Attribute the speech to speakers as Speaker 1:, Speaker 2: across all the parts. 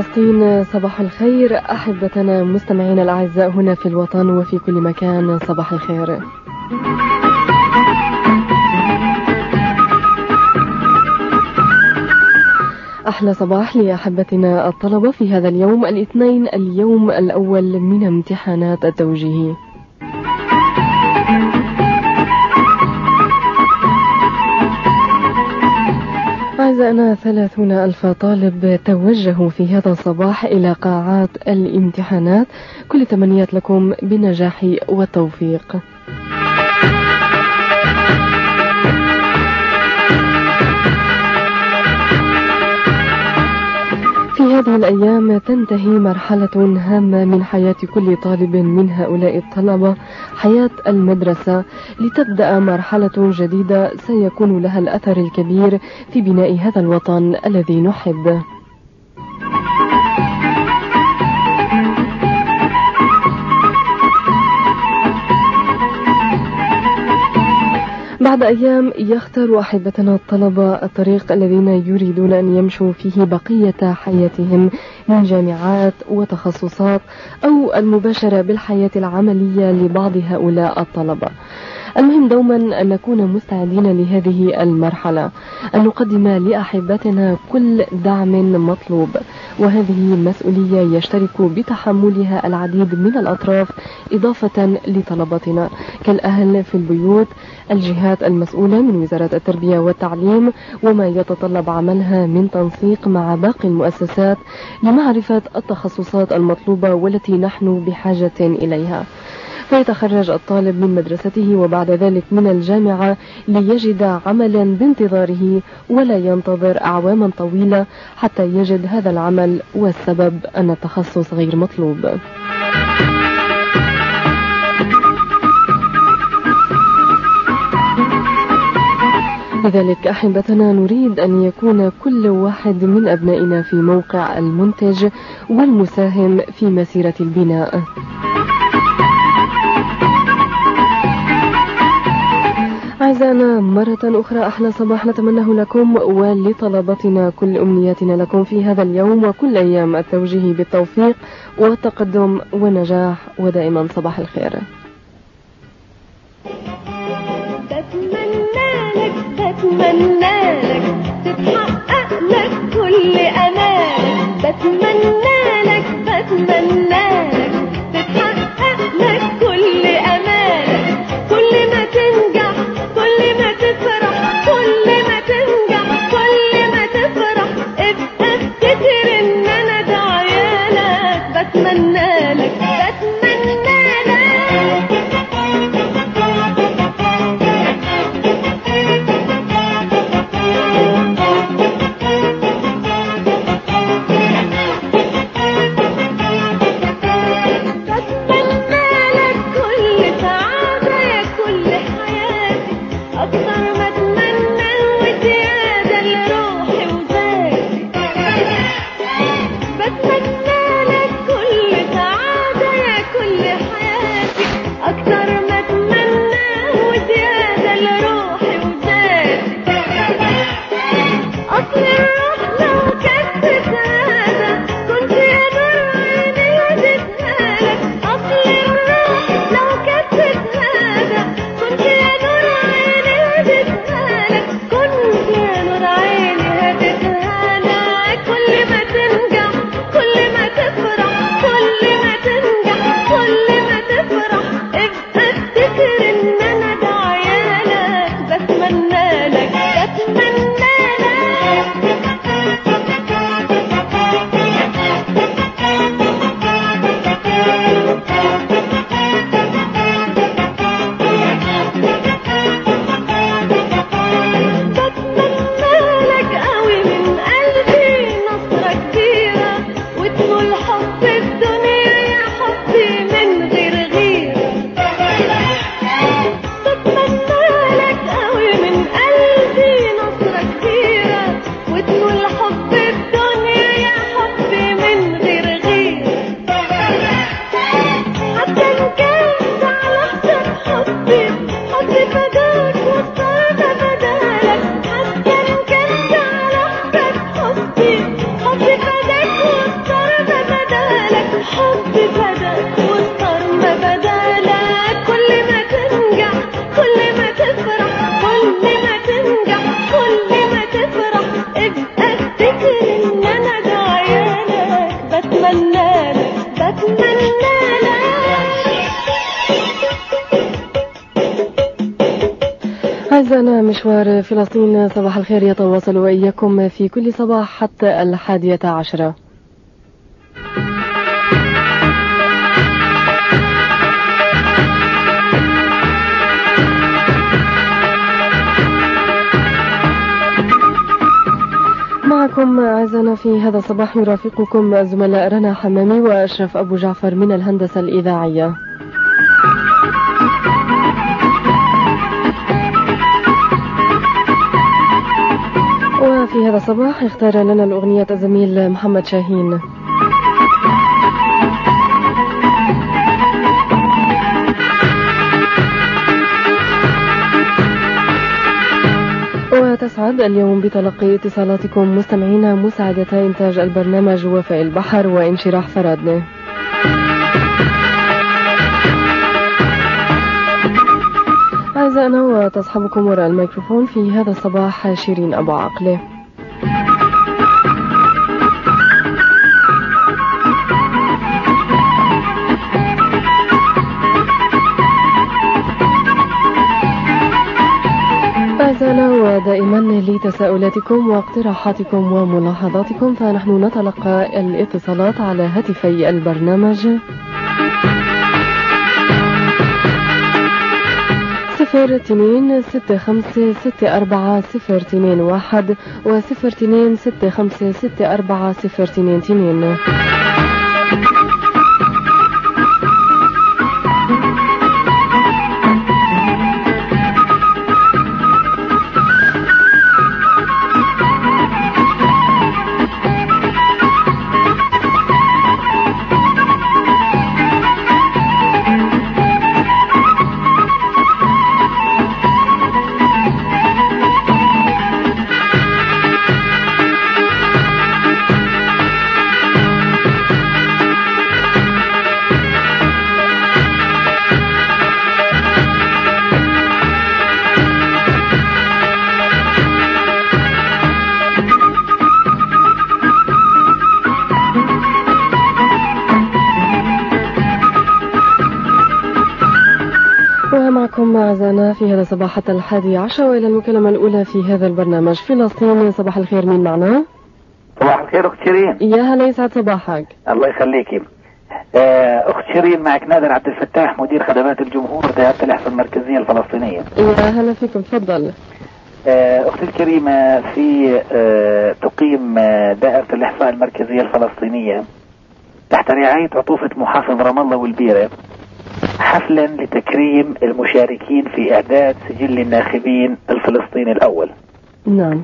Speaker 1: فلسطين صباح الخير، أحبتنا مستمعينا الأعزاء هنا في الوطن وفي كل مكان، صباح الخير. أحلى صباح لأحبتنا الطلبة في هذا اليوم الاثنين، اليوم الأول من امتحانات التوجيهي. أعزائنا 30,000 طالب توجهوا في هذا الصباح إلى قاعات الامتحانات، كل تمنيات لكم بالنجاح والتوفيق. في هذه الأيام تنتهي مرحلة هامة من حياة كل طالب من هؤلاء الطلبة، حياة المدرسة، لتبدأ مرحلة جديدة سيكون لها الأثر الكبير في بناء هذا الوطن الذي نحبه. بعد أيام يختار أحبتنا الطلبة الطريق الذين يريدون أن يمشوا فيه بقية حياتهم من جامعات وتخصصات أو المباشرة بالحياة العملية لبعض هؤلاء الطلبة. المهم دوما أن نكون مستعدين لهذه المرحلة، أن نقدم لأحبتنا كل دعم مطلوب، وهذه مسؤولية يشترك بتحملها العديد من الأطراف إضافة لطلبتنا كالأهل في البيوت، الجهات المسؤولة من وزارة التربية والتعليم وما يتطلب عملها من تنسيق مع باقي المؤسسات لمعرفة التخصصات المطلوبة والتي نحن بحاجة إليها. فيتخرج الطالب من مدرسته وبعد ذلك من الجامعة ليجد عملا بانتظاره، ولا ينتظر أعواما طويلة حتى يجد هذا العمل، والسبب أن التخصص غير مطلوب. لذلك أحبتنا نريد أن يكون كل واحد من أبنائنا في موقع المنتج والمساهم في مسيرة البناء. أعزائنا مرة أخرى أحلى صباح نتمناه لكم ولطلبتنا، كل أمنياتنا لكم في هذا اليوم وكل أيام التوجيه بالتوفيق والتقدم والنجاح، ودائما صباح الخير.
Speaker 2: بتمنى لك تتحقق لك كل أمالك، بتمنى لك تتحقق لك كل أمالك، كل ما تنجح كل ما تفرح، كل ما تنجح كل ما تفرح، ابقى افتكر ان انا دعيالك، بتمنى لك
Speaker 1: مولانا مشوار فلسطين صباح الخير يتواصل وإياكم في كل صباح حتى 11:00. معكم أعزائنا في هذا الصباح يرافقكم الزملاء رنا حمامي وأشرف أبو جعفر من الهندسة الإذاعية. وفي هذا الصباح اختار لنا الأغنية الزميل محمد شاهين. وتسعد اليوم بتلقي اتصالاتكم مستمعينا مساعدة إنتاج البرنامج وفاء البحر وانشراح فرادنا. أعزائنا وتصحبكم وراء الميكروفون في هذا الصباح شيرين أبو عقلة. أعزائنا ودائما لتساؤلاتكم واقتراحاتكم وملاحظاتكم فنحن نتلقى الاتصالات على هاتفي البرنامج 0265640221 و 0265640222. معكم أعزائنا في هذا الصباح حتى 11:00 وإلى المكالمة الأولى في هذا البرنامج. فلسطين صباح الخير، مين معنا؟
Speaker 3: صباح الخير أخت شيرين.
Speaker 1: يا هلا يسعد صباحك.
Speaker 3: الله يخليكي. أخت شيرين معك نادر عبد الفتاح مدير خدمات الجمهور دائرة الإحصاء المركزية الفلسطينية.
Speaker 1: يا هلا فيكم، تفضل.
Speaker 3: أختي الكريمة، في تقيم دائرة الإحصاء المركزية الفلسطينية تحت رعاية عطوفة محافظ رام الله والبيرة حفلا لتكريم المشاركين في إعداد سجل الناخبين الفلسطيني الأول.
Speaker 1: نعم.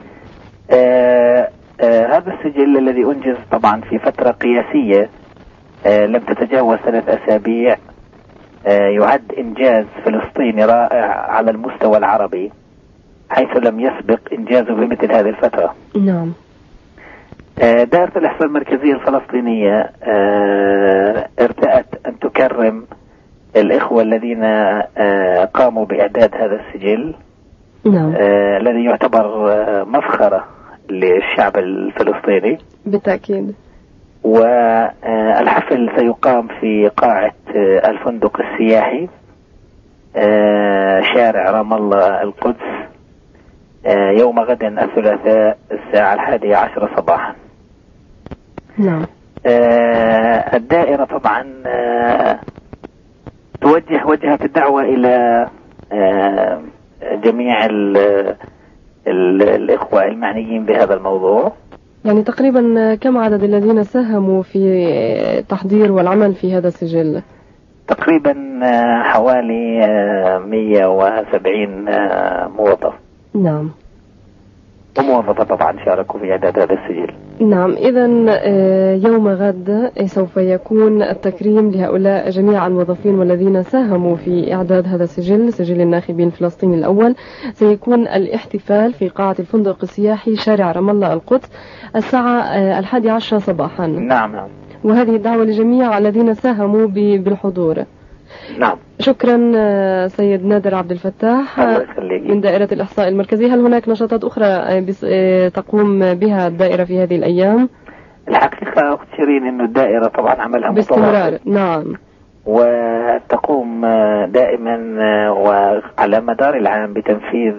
Speaker 3: هذا السجل الذي أنجز طبعا في فترة قياسية لم تتجاوز 3 أسابيع، يعد إنجاز فلسطيني رائع على المستوى العربي حيث لم يسبق إنجازه بمثل هذه الفترة.
Speaker 1: نعم.
Speaker 3: دائرة الإحصاء المركزية الفلسطينية ارتأت أن تكرم الإخوة الذين قاموا بإعداد هذا السجل.
Speaker 1: نعم.
Speaker 3: الذي يعتبر مفخرة للشعب الفلسطيني
Speaker 1: بالتأكيد.
Speaker 3: والحفل سيقام في قاعة الفندق السياحي شارع رام الله القدس يوم غد الثلاثاء الساعة 11:00 صباحا.
Speaker 1: نعم.
Speaker 3: الدائرة طبعا وجهت الدعوة إلى جميع الإخوة المعنيين بهذا الموضوع.
Speaker 1: يعني تقريبا كم عدد الذين ساهموا في تحضير والعمل في هذا السجل؟
Speaker 3: تقريبا حوالي 170 موظف.
Speaker 1: نعم.
Speaker 3: وموظفة طبعا شاركوا في إعداد هذا السجل.
Speaker 1: نعم. إذا يوم غد سوف يكون التكريم لهؤلاء جميع الموظفين والذين ساهموا في إعداد هذا السجل، سجل الناخبين الفلسطيني الأول. سيكون الاحتفال في قاعة الفندق السياحي شارع رام الله القدس الساعة 11:00 صباحا.
Speaker 3: نعم.
Speaker 1: وهذه الدعوة لجميع الذين ساهموا بالحضور.
Speaker 3: نعم.
Speaker 1: شكرا سيد نادر عبد الفتاح من دائرة الإحصاء المركزية. هل هناك نشاطات أخرى تقوم بها الدائرة في هذه الأيام؟
Speaker 3: الحقيقة أخت شيرين أنه الدائرة طبعا عملها
Speaker 1: باستمرار. نعم.
Speaker 3: وتقوم دائما وعلى مدار العام بتنفيذ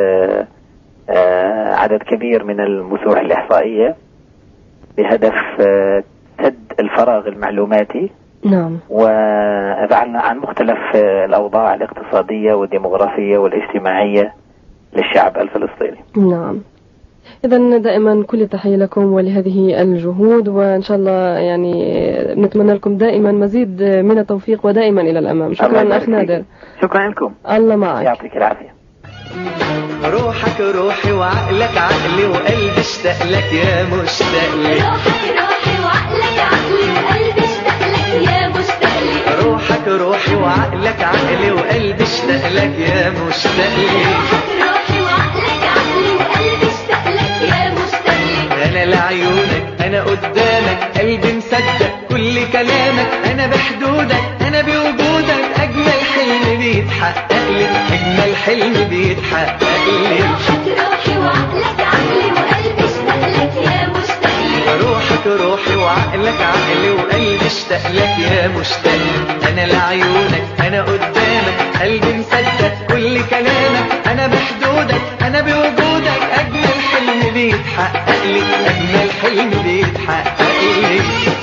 Speaker 3: عدد كبير من المسوح الإحصائية بهدف سد الفراغ المعلوماتي.
Speaker 1: نعم.
Speaker 3: عن مختلف الأوضاع الاقتصادية والديمغرافية والاجتماعية للشعب الفلسطيني.
Speaker 1: نعم. إذا دائما كل التحية لكم ولهذه الجهود، وإن شاء الله يعني نتمنى لكم دائما مزيد من التوفيق ودائما إلى الأمام. شكرا أخ نادر.
Speaker 3: شكرا لكم.
Speaker 1: الله معك.
Speaker 3: يعطيك العافية.
Speaker 4: روحك روحي وعقلك عقلي وقلبي اشتاق لك يا مشتاق لي.
Speaker 2: روحك روحي وعقلك عقلي وقلبي اشتاق لك يا مشتاق لي.
Speaker 4: روحك روحي وعقلك عقلي وقلبي اشتاق لك يا مشتاق لي.
Speaker 2: روحك روحي وعقلك عقلي وقلبي اشتاق لك يا مشتاق لي.
Speaker 4: انا لعيونك انا قدامك قلبي مصدق كل كلامك، انا بحدودك انا بوجودك، اجمل حلم بيتحقق لي، اجمل حلم بيتحقق لي.
Speaker 2: روحك روحي وعقلك عقلي وقلبي اشتاق لك يا مشتاق لي.
Speaker 4: روحك روحي وعقلك عقلي وقلبي اشتاق لك يا مشتاق لي. انا لعيونك انا قدامك قلبي مصدق كل كلامك، انا بحدودك انا بوجودك، اجمل حلم بيتحقق لي، اجمل حلم بيتحقق لي.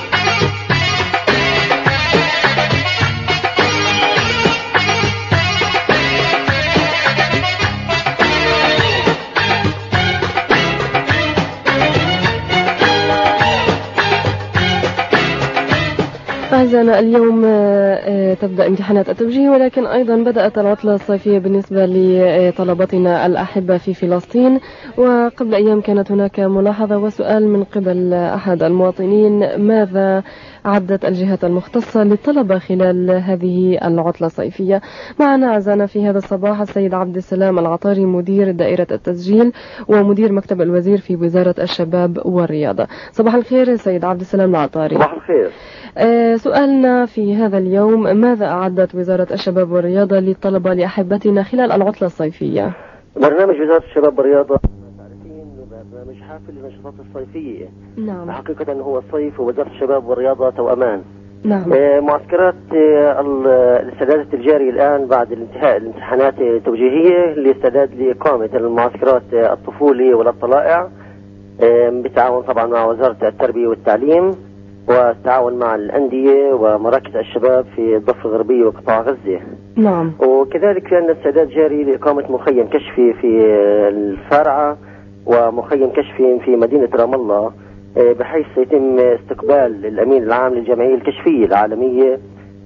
Speaker 1: أعزائنا اليوم تبدأ امتحانات التوجيه، ولكن أيضا بدأت العطلة الصيفية بالنسبة لطلبتنا الأحبة في فلسطين. وقبل أيام كانت هناك ملاحظة وسؤال من قبل أحد المواطنين: ماذا عدت الجهات المختصة للطلبة خلال هذه العطلة الصيفية؟ معنا أعزائنا في هذا الصباح السيد عبد السلام العطاري، مدير دائرة التسجيل ومدير مكتب الوزير في وزارة الشباب والرياضة. صباح الخير سيد عبد السلام العطاري.
Speaker 5: صباح الخير.
Speaker 1: سؤالنا في هذا اليوم: ماذا أعدت وزارة الشباب والرياضة للطلبة لأحبتنا خلال العطلة الصيفية؟
Speaker 5: برنامج وزارة الشباب والرياضة تعرفين برنامج حافل للنشاطات الصيفية.
Speaker 1: نعم.
Speaker 5: حقيقة هو الصيف ووزارة الشباب والرياضة توأمان.
Speaker 1: نعم.
Speaker 5: معسكرات الاستعدادات الجاري الآن بعد الانتهاء الامتحانات التوجيهية لاستعداد لإقامة المعسكرات الطفولي والطلائع بالتعاون طبعا مع وزارة التربية والتعليم والتعاون مع الأندية ومراكز الشباب في الضفة الغربية وقطاع غزة.
Speaker 1: نعم.
Speaker 5: وكذلك في عندنا استعداد جاري لإقامة مخيم كشفي في الفارعة ومخيم كشفي في مدينة رام الله، بحيث سيتم استقبال الأمين العام للجمعية الكشفية العالمية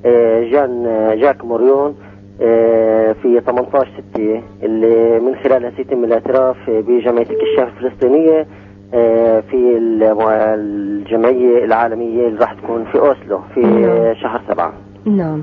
Speaker 5: جاك موريون في 18/6 اللي من خلالها سيتم الاعتراف بجمعية الكشاف الفلسطينية في الجمعية العالمية اللي راح تكون في أوسلو في شهر 7.
Speaker 1: نعم.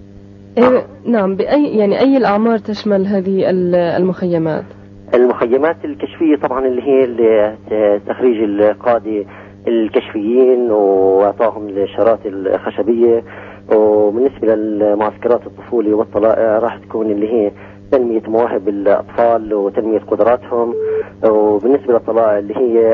Speaker 1: نعم. أي الأعمار تشمل هذه المخيمات؟
Speaker 5: المخيمات الكشفية طبعا اللي هي تخريج القادة الكشفيين وأعطاهم الشارات الخشبية. وبالنسبة للمعسكرات الطفولي والطلائع راح تكون اللي هي تنمية مواهب الأطفال وتنمية قدراتهم. وبالنسبة للطلائع اللي هي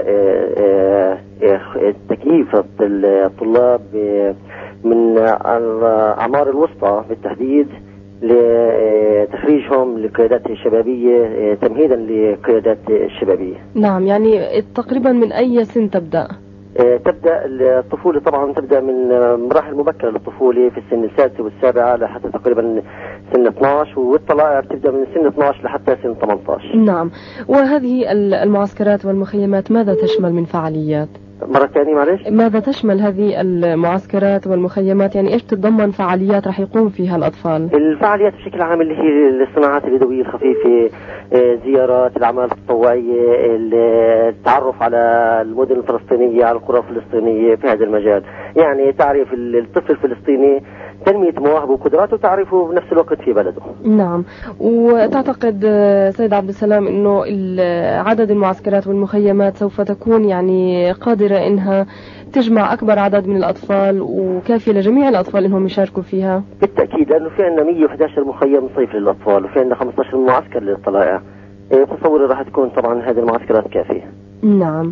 Speaker 5: تكييف الطلاب من الأعمار الوسطى بالتحديد لتخريجهم للقيادات الشبابية تمهيدا للقيادات الشبابية.
Speaker 1: نعم. يعني تقريبا من أي سن تبدأ؟
Speaker 5: تبدأ الطفولة طبعا تبدأ من مراحل مبكرة للطفولة في السن السادسة والسابعة لحتى تقريبا سن 12، والطلائع بتبدأ من سن 12 لحتى سن 18.
Speaker 1: نعم. وهذه المعسكرات والمخيمات ماذا تشمل من فعاليات؟
Speaker 5: مرة ثانية معلش.
Speaker 1: ماذا تشمل هذه المعسكرات والمخيمات؟ يعني ايش تتضمن فعاليات راح يقوم فيها الأطفال؟
Speaker 5: الفعاليات بشكل عام اللي هي الصناعات اليدوية الخفيفة، زيارات الأعمال التطوعية، التعرف على المدن الفلسطينية على القرى الفلسطينية في هذا المجال. يعني تعريف الطفل الفلسطيني، تنمية مواهبه وقدراته وتعريفه بنفس الوقت في بلده.
Speaker 1: نعم. وتعتقد سيد عبد السلام انه عدد المعسكرات والمخيمات سوف تكون يعني قادرة انها تجمع اكبر عدد من الاطفال وكافية لجميع الاطفال انهم يشاركوا فيها؟
Speaker 5: بالتأكيد، لانه في عندنا 111 مخيم صيف للاطفال وفي عندنا 15 معسكر للطلائع. تصوري راح تكون طبعا هذه المعسكرات كافية.
Speaker 1: نعم.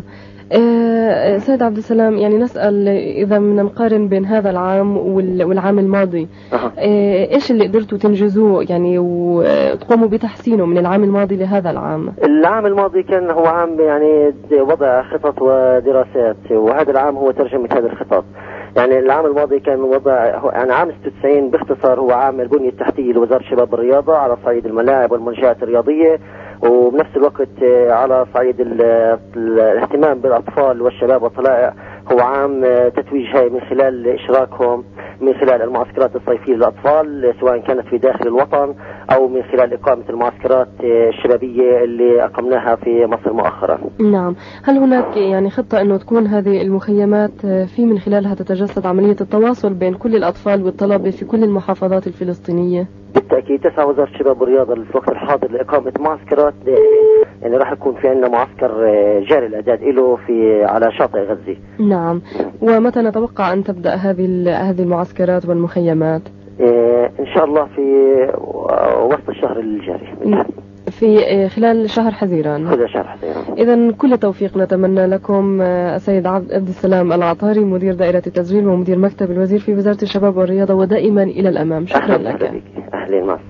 Speaker 1: سيد عبد السلام، يعني نسأل إذا بدنا نقارن بين هذا العام والعام الماضي، إيش اللي قدرتوا تنجزوه يعني وتقوموا بتحسينه من العام الماضي لهذا العام؟
Speaker 5: العام الماضي كان هو عام يعني وضع خطط ودراسات، وهذا العام هو ترجمة هذه الخطط. يعني العام الماضي كان وضع، يعني عام 96 باختصار هو عام البنية التحتية لوزارة الشباب والرياضة على صعيد الملاعب والمنشآت الرياضية، وبنفس الوقت على صعيد الاهتمام بالأطفال والشباب والطلائع هو عام تتويج هاي من خلال إشراكهم من خلال المعسكرات الصيفية للأطفال، سواء كانت في داخل الوطن أو من خلال إقامة المعسكرات الشبابية اللي أقمناها في مصر مؤخرا.
Speaker 1: نعم، هل هناك يعني خطة أنه تكون هذه المخيمات في من خلالها تتجسد عملية التواصل بين كل الأطفال والطلبة في كل المحافظات الفلسطينية؟
Speaker 5: بالتأكيد تسعى وزارة الشباب والرياضة في الوقت الحاضر لإقامة معسكرات، يعني راح يكون في عندنا معسكر جاري الإعداد له على شاطئ غزة.
Speaker 1: نعم، ومتى نتوقع أن تبدأ هذه المعسكرات والمخيمات؟
Speaker 5: إن شاء الله في وسط الشهر الجاري،
Speaker 1: في خلال شهر حزيران.
Speaker 5: خلال شهر حزيران.
Speaker 1: إذن كل التوفيق نتمنى لكم. السيد عبد السلام العطاري، مدير دائرة التسجيل ومدير مكتب الوزير في وزارة الشباب والرياضة، ودائما إلى الأمام. شكرا لك.
Speaker 5: أهلا معك.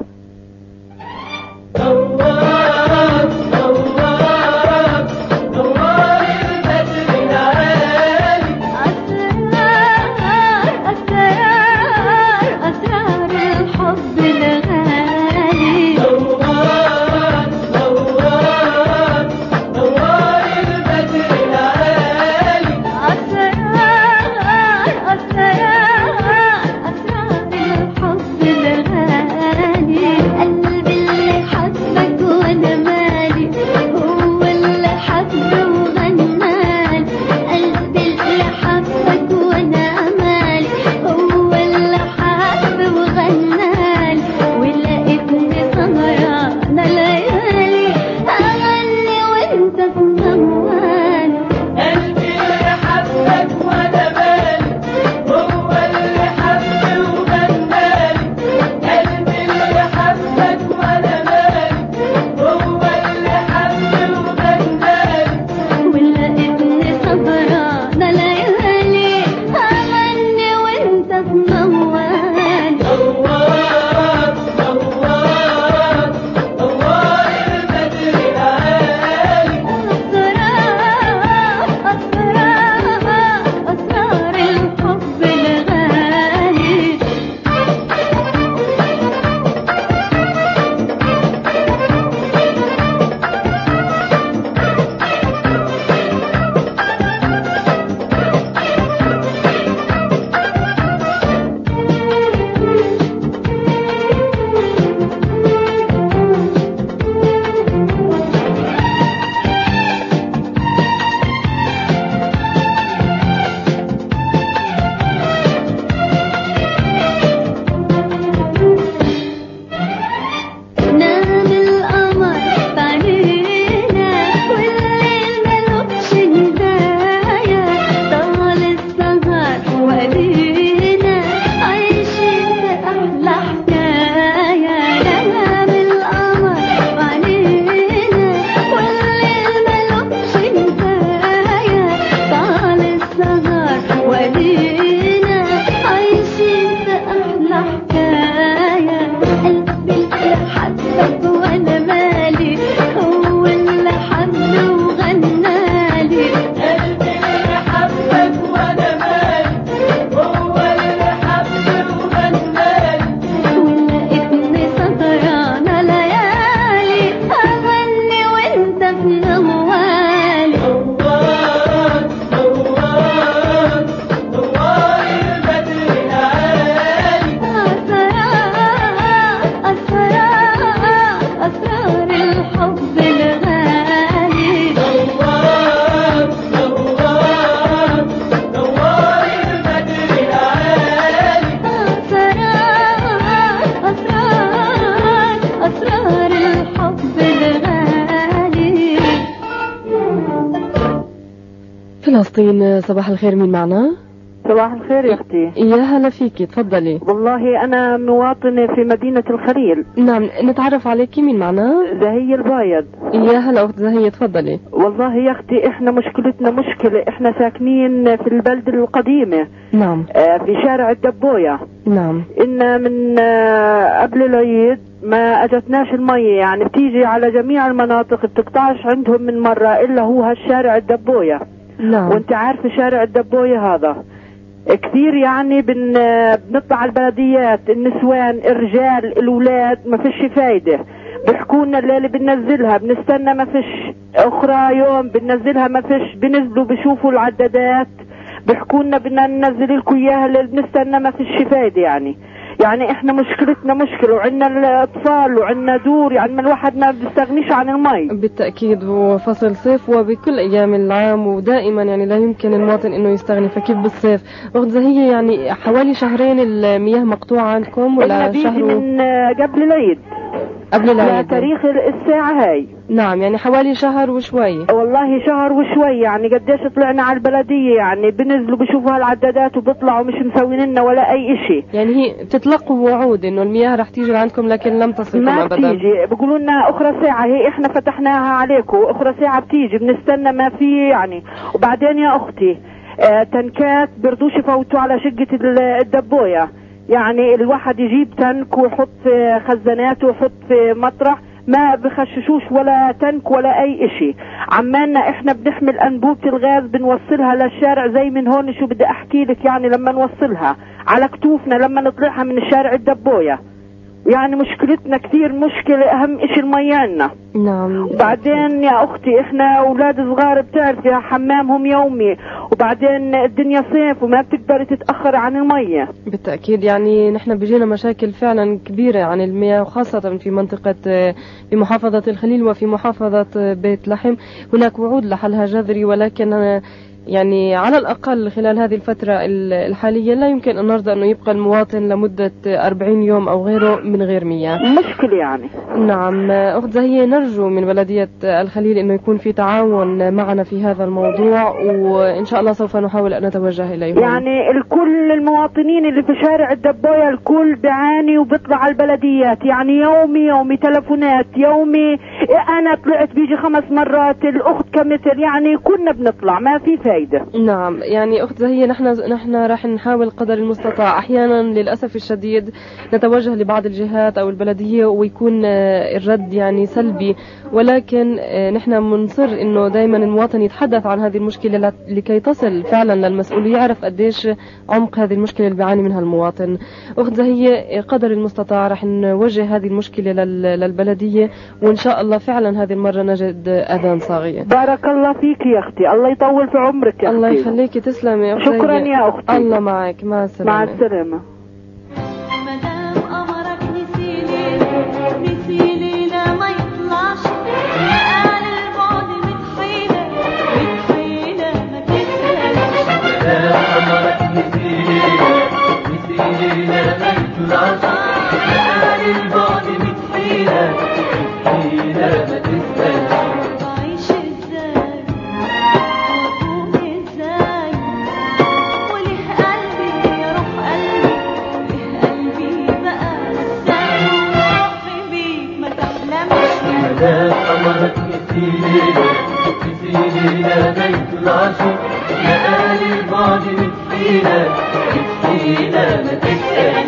Speaker 1: فلسطين. صباح الخير، مين معنا؟
Speaker 6: صباح الخير يا أختي.
Speaker 1: يا هلا فيكي، تفضلي.
Speaker 6: والله أنا مواطنة في مدينة الخليل.
Speaker 1: نعم، نتعرف عليكي، مين معنا؟
Speaker 6: زهية البايض.
Speaker 1: يا هلا أخت زهية، تفضلي.
Speaker 6: والله يا أختي إحنا مشكلتنا مشكلة، إحنا ساكنين في البلد القديمة.
Speaker 1: نعم.
Speaker 6: في شارع الدبوية.
Speaker 1: نعم.
Speaker 6: إن من قبل العيد ما أجتناش المية، يعني بتيجي على جميع المناطق، بتقطعش عندهم من مرة إلا هو هالشارع الدبوية.
Speaker 1: نعم.
Speaker 6: وانت عارف شارع الدبوية هذا كثير، يعني بنطلع على البلديات، النسوان، الرجال، الأولاد، ما فيش فايدة. بيحكونا الليلة بننزلها، بنستنى ما فيش، أخرى يوم بننزلها ما فيش، بنزلوا بشوفوا العدادات بيحكونا بدنا ننزل لكم إياها اللي بنستنى ما فيش فايدة. يعني احنا مشكلتنا مشكلة، وعندنا الاطفال وعندنا دور، يعني ما الواحد ما بيستغنيش عن المي.
Speaker 1: بالتأكيد، وفصل صيف وبكل ايام العام، ودائما يعني لا يمكن المواطن انه يستغني، فكيف بالصيف؟ اخت زهية يعني حوالي شهرين المياه مقطوعة عندكم ولا شهر؟
Speaker 6: من قبل العيد،
Speaker 1: قبل العيد،
Speaker 6: تاريخ الساعة هاي.
Speaker 1: نعم، يعني حوالي شهر وشوي.
Speaker 6: والله شهر وشوي، يعني قديش طلعنا على البلدية، يعني بنزلوا بشوفوا هالعدادات وبيطلعوا مش مسوين لنا ولا اي اشي.
Speaker 1: يعني هي بتتلقوا وعود انه المياه رح تيجي عندكم لكن لم تصلكم ابدا.
Speaker 6: ما بتيجي، بيقولوا لنا اخرى ساعة، هي احنا فتحناها عليكم، اخرى ساعة بتيجي، بنستنى ما في يعني. وبعدين يا اختي تنكات برضوش يفوتوا على شقة الدبوية، يعني الواحد يجيب تنك ويحط في خزاناته ويحط في مطرح، ما بخششوش ولا تنك ولا اي اشي. عمالنا احنا بنحمل انبوبة الغاز بنوصلها للشارع، زي من هون شو بدي احكي لك، يعني لما نوصلها على كتوفنا لما نطلعها من الشارع الدبوية. يعني مشكلتنا كثير مشكلة، اهم اشي المية عنا.
Speaker 1: نعم.
Speaker 6: وبعدين يا اختي احنا اولاد صغار بتعرفي حمامهم يومي، وبعدين الدنيا صيف وما بتقدري تتأخر عن المية.
Speaker 1: بالتأكيد، يعني نحن بيجينا مشاكل فعلا كبيرة عن المياه، وخاصة في منطقة في محافظة الخليل وفي محافظة بيت لحم. هناك وعود لحلها جذري، ولكن يعني على الأقل خلال هذه الفترة الحالية لا يمكن أن نرضى أنه يبقى المواطن لمدة 40 يوم أو غيره من غير مياه.
Speaker 6: مشكلة يعني.
Speaker 1: نعم أخت زهية، نرجو من بلدية الخليل أنه يكون في تعاون معنا في هذا الموضوع، وإن شاء الله سوف نحاول أن نتوجه إليهم.
Speaker 6: يعني الكل المواطنين اللي في شارع الدبوية الكل بيعاني وبيطلع على البلديات، يعني يومي تلفونات، يومي أنا طلعت بيجي 5 مرات، الأخت كمثل، يعني كنا بنطلع ما في فايدة.
Speaker 1: نعم، يعني أخت زهية نحن راح نحاول قدر المستطاع. أحيانا للأسف الشديد نتوجه لبعض الجهات أو البلدية ويكون الرد يعني سلبي، ولكن نحن منصر إنه دائما المواطن يتحدث عن هذه المشكلة لكي تصل فعلا للمسؤول، يعرف قديش عمق هذه المشكلة اللي بيعاني منها المواطن. أخت زهية قدر المستطاع راح نوجه هذه المشكلة للبلدية، وإن شاء الله فعلا هذه المرة نجد أذان صاغية.
Speaker 6: بارك الله فيك يا أختي، الله يطول في عمرك يا
Speaker 1: الله
Speaker 6: أختي.
Speaker 1: يخليكي، تسلمي يا أختي.
Speaker 6: شكرا يا أختي.
Speaker 1: الله معك، مع السلامة.
Speaker 6: مع السلامة.
Speaker 2: مدام قمرك نسيلينا ما يطلعش، قال البعد متحيلة ما تسألش.
Speaker 4: مدام قمرك نسيلينا ما يطلعش، قال البعد متحيلة ما تسألش.
Speaker 2: بعيش ازاي واكون ازاي، وله قلبي يا روح قلبي، له قلبي بقى ازاي، روحي بيك ما تحلمش.
Speaker 4: مدام قمرك نسيلينا ما يطلعش، قال البعد متحيلة ما تسألش.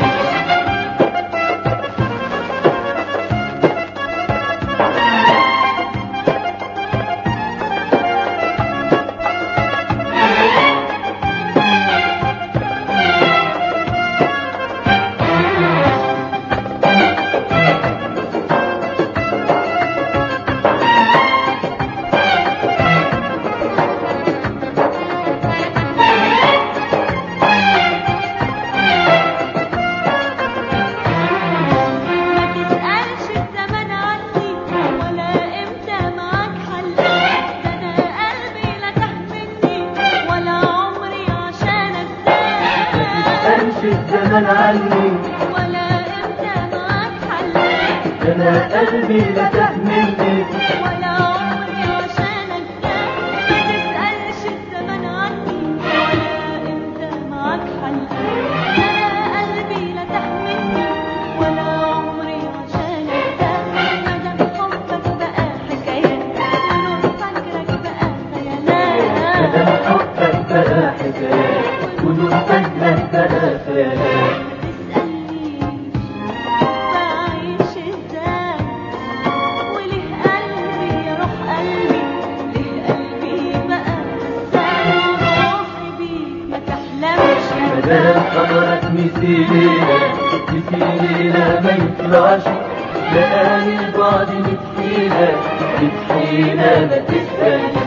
Speaker 4: الزمن عني
Speaker 2: ولا امتى معاك حل،
Speaker 4: انا قلبي لا تهملني
Speaker 2: ولا عمري عشانك جاي. ما تسألش الزمن عني ولا امتى معاك
Speaker 7: مثيلنا مثيلنا ما يطلعش لقاني البعد متحيلة متحيلة ما تسألنيش.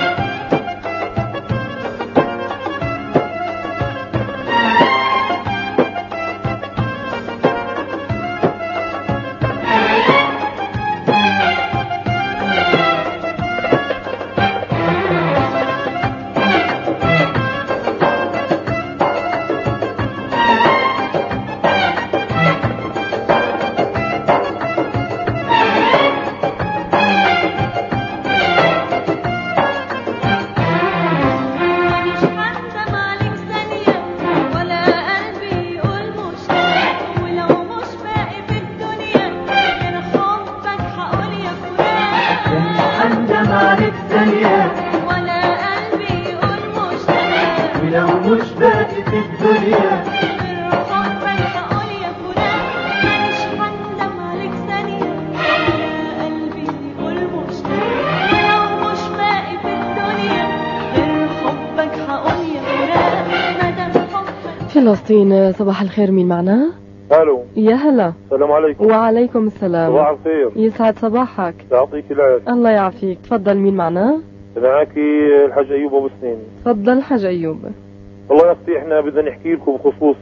Speaker 1: فلسطين، صباح الخير، مين معنا؟
Speaker 8: الو.
Speaker 1: يا هلا.
Speaker 8: السلام عليكم.
Speaker 1: وعليكم السلام.
Speaker 8: صباح الخير.
Speaker 1: يسعد صباحك.
Speaker 8: يعطيك العافية.
Speaker 1: الله يعافيك. تفضل، مين معنا؟
Speaker 8: معاكي الحاج ايوب ابو سنين.
Speaker 1: تفضل حاج ايوب.
Speaker 8: والله يا اختي احنا بدنا نحكي لكم بخصوص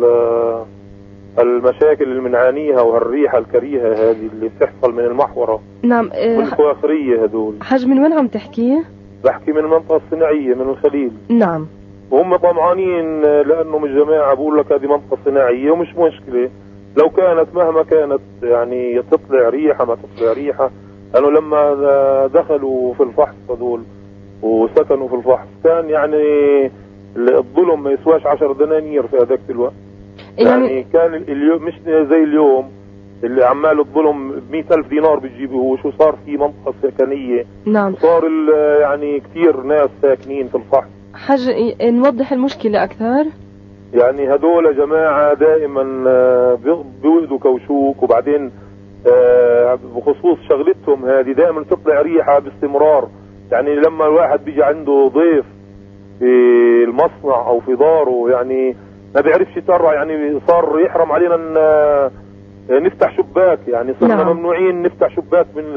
Speaker 8: المشاكل اللي بنعانيها وهالريحه الكريهه هذه اللي بتحصل من المحوره.
Speaker 1: نعم.
Speaker 8: والكواخريه هدول.
Speaker 1: حاج من وين عم تحكي؟
Speaker 8: بحكي من المنطقه الصناعيه من الخليل.
Speaker 1: نعم.
Speaker 8: وهم طمعانين لانهم الجماعه بقول لك هذه منطقه صناعيه ومش مشكله لو كانت مهما كانت يعني تطلع ريحه ما تطلع ريحه، لانه لما دخلوا في الفحص هذول وسكنوا في الفحص كان يعني الظلم ما يسواش 10 دنانير في هذاك الوقت. يعني كان اليوم مش زي اليوم اللي عمال الظلم ب100,000 دينار بتجيبوه، وصار في منطقه سكنيه.
Speaker 1: نعم.
Speaker 8: صار يعني كثير ناس ساكنين في الفحص.
Speaker 1: حاج نوضح المشكله اكثر.
Speaker 8: يعني هدول جماعه دائما بيوقدوا كوشوك، وبعدين بخصوص شغلتهم هذه دائما تطلع ريحه باستمرار. يعني لما الواحد بيجي عنده ضيف في المصنع او في داره يعني ما بيعرفش يترع، يعني صار يحرم علينا ان نفتح شباك، يعني صرنا
Speaker 1: نعم.
Speaker 8: ممنوعين نفتح شباك من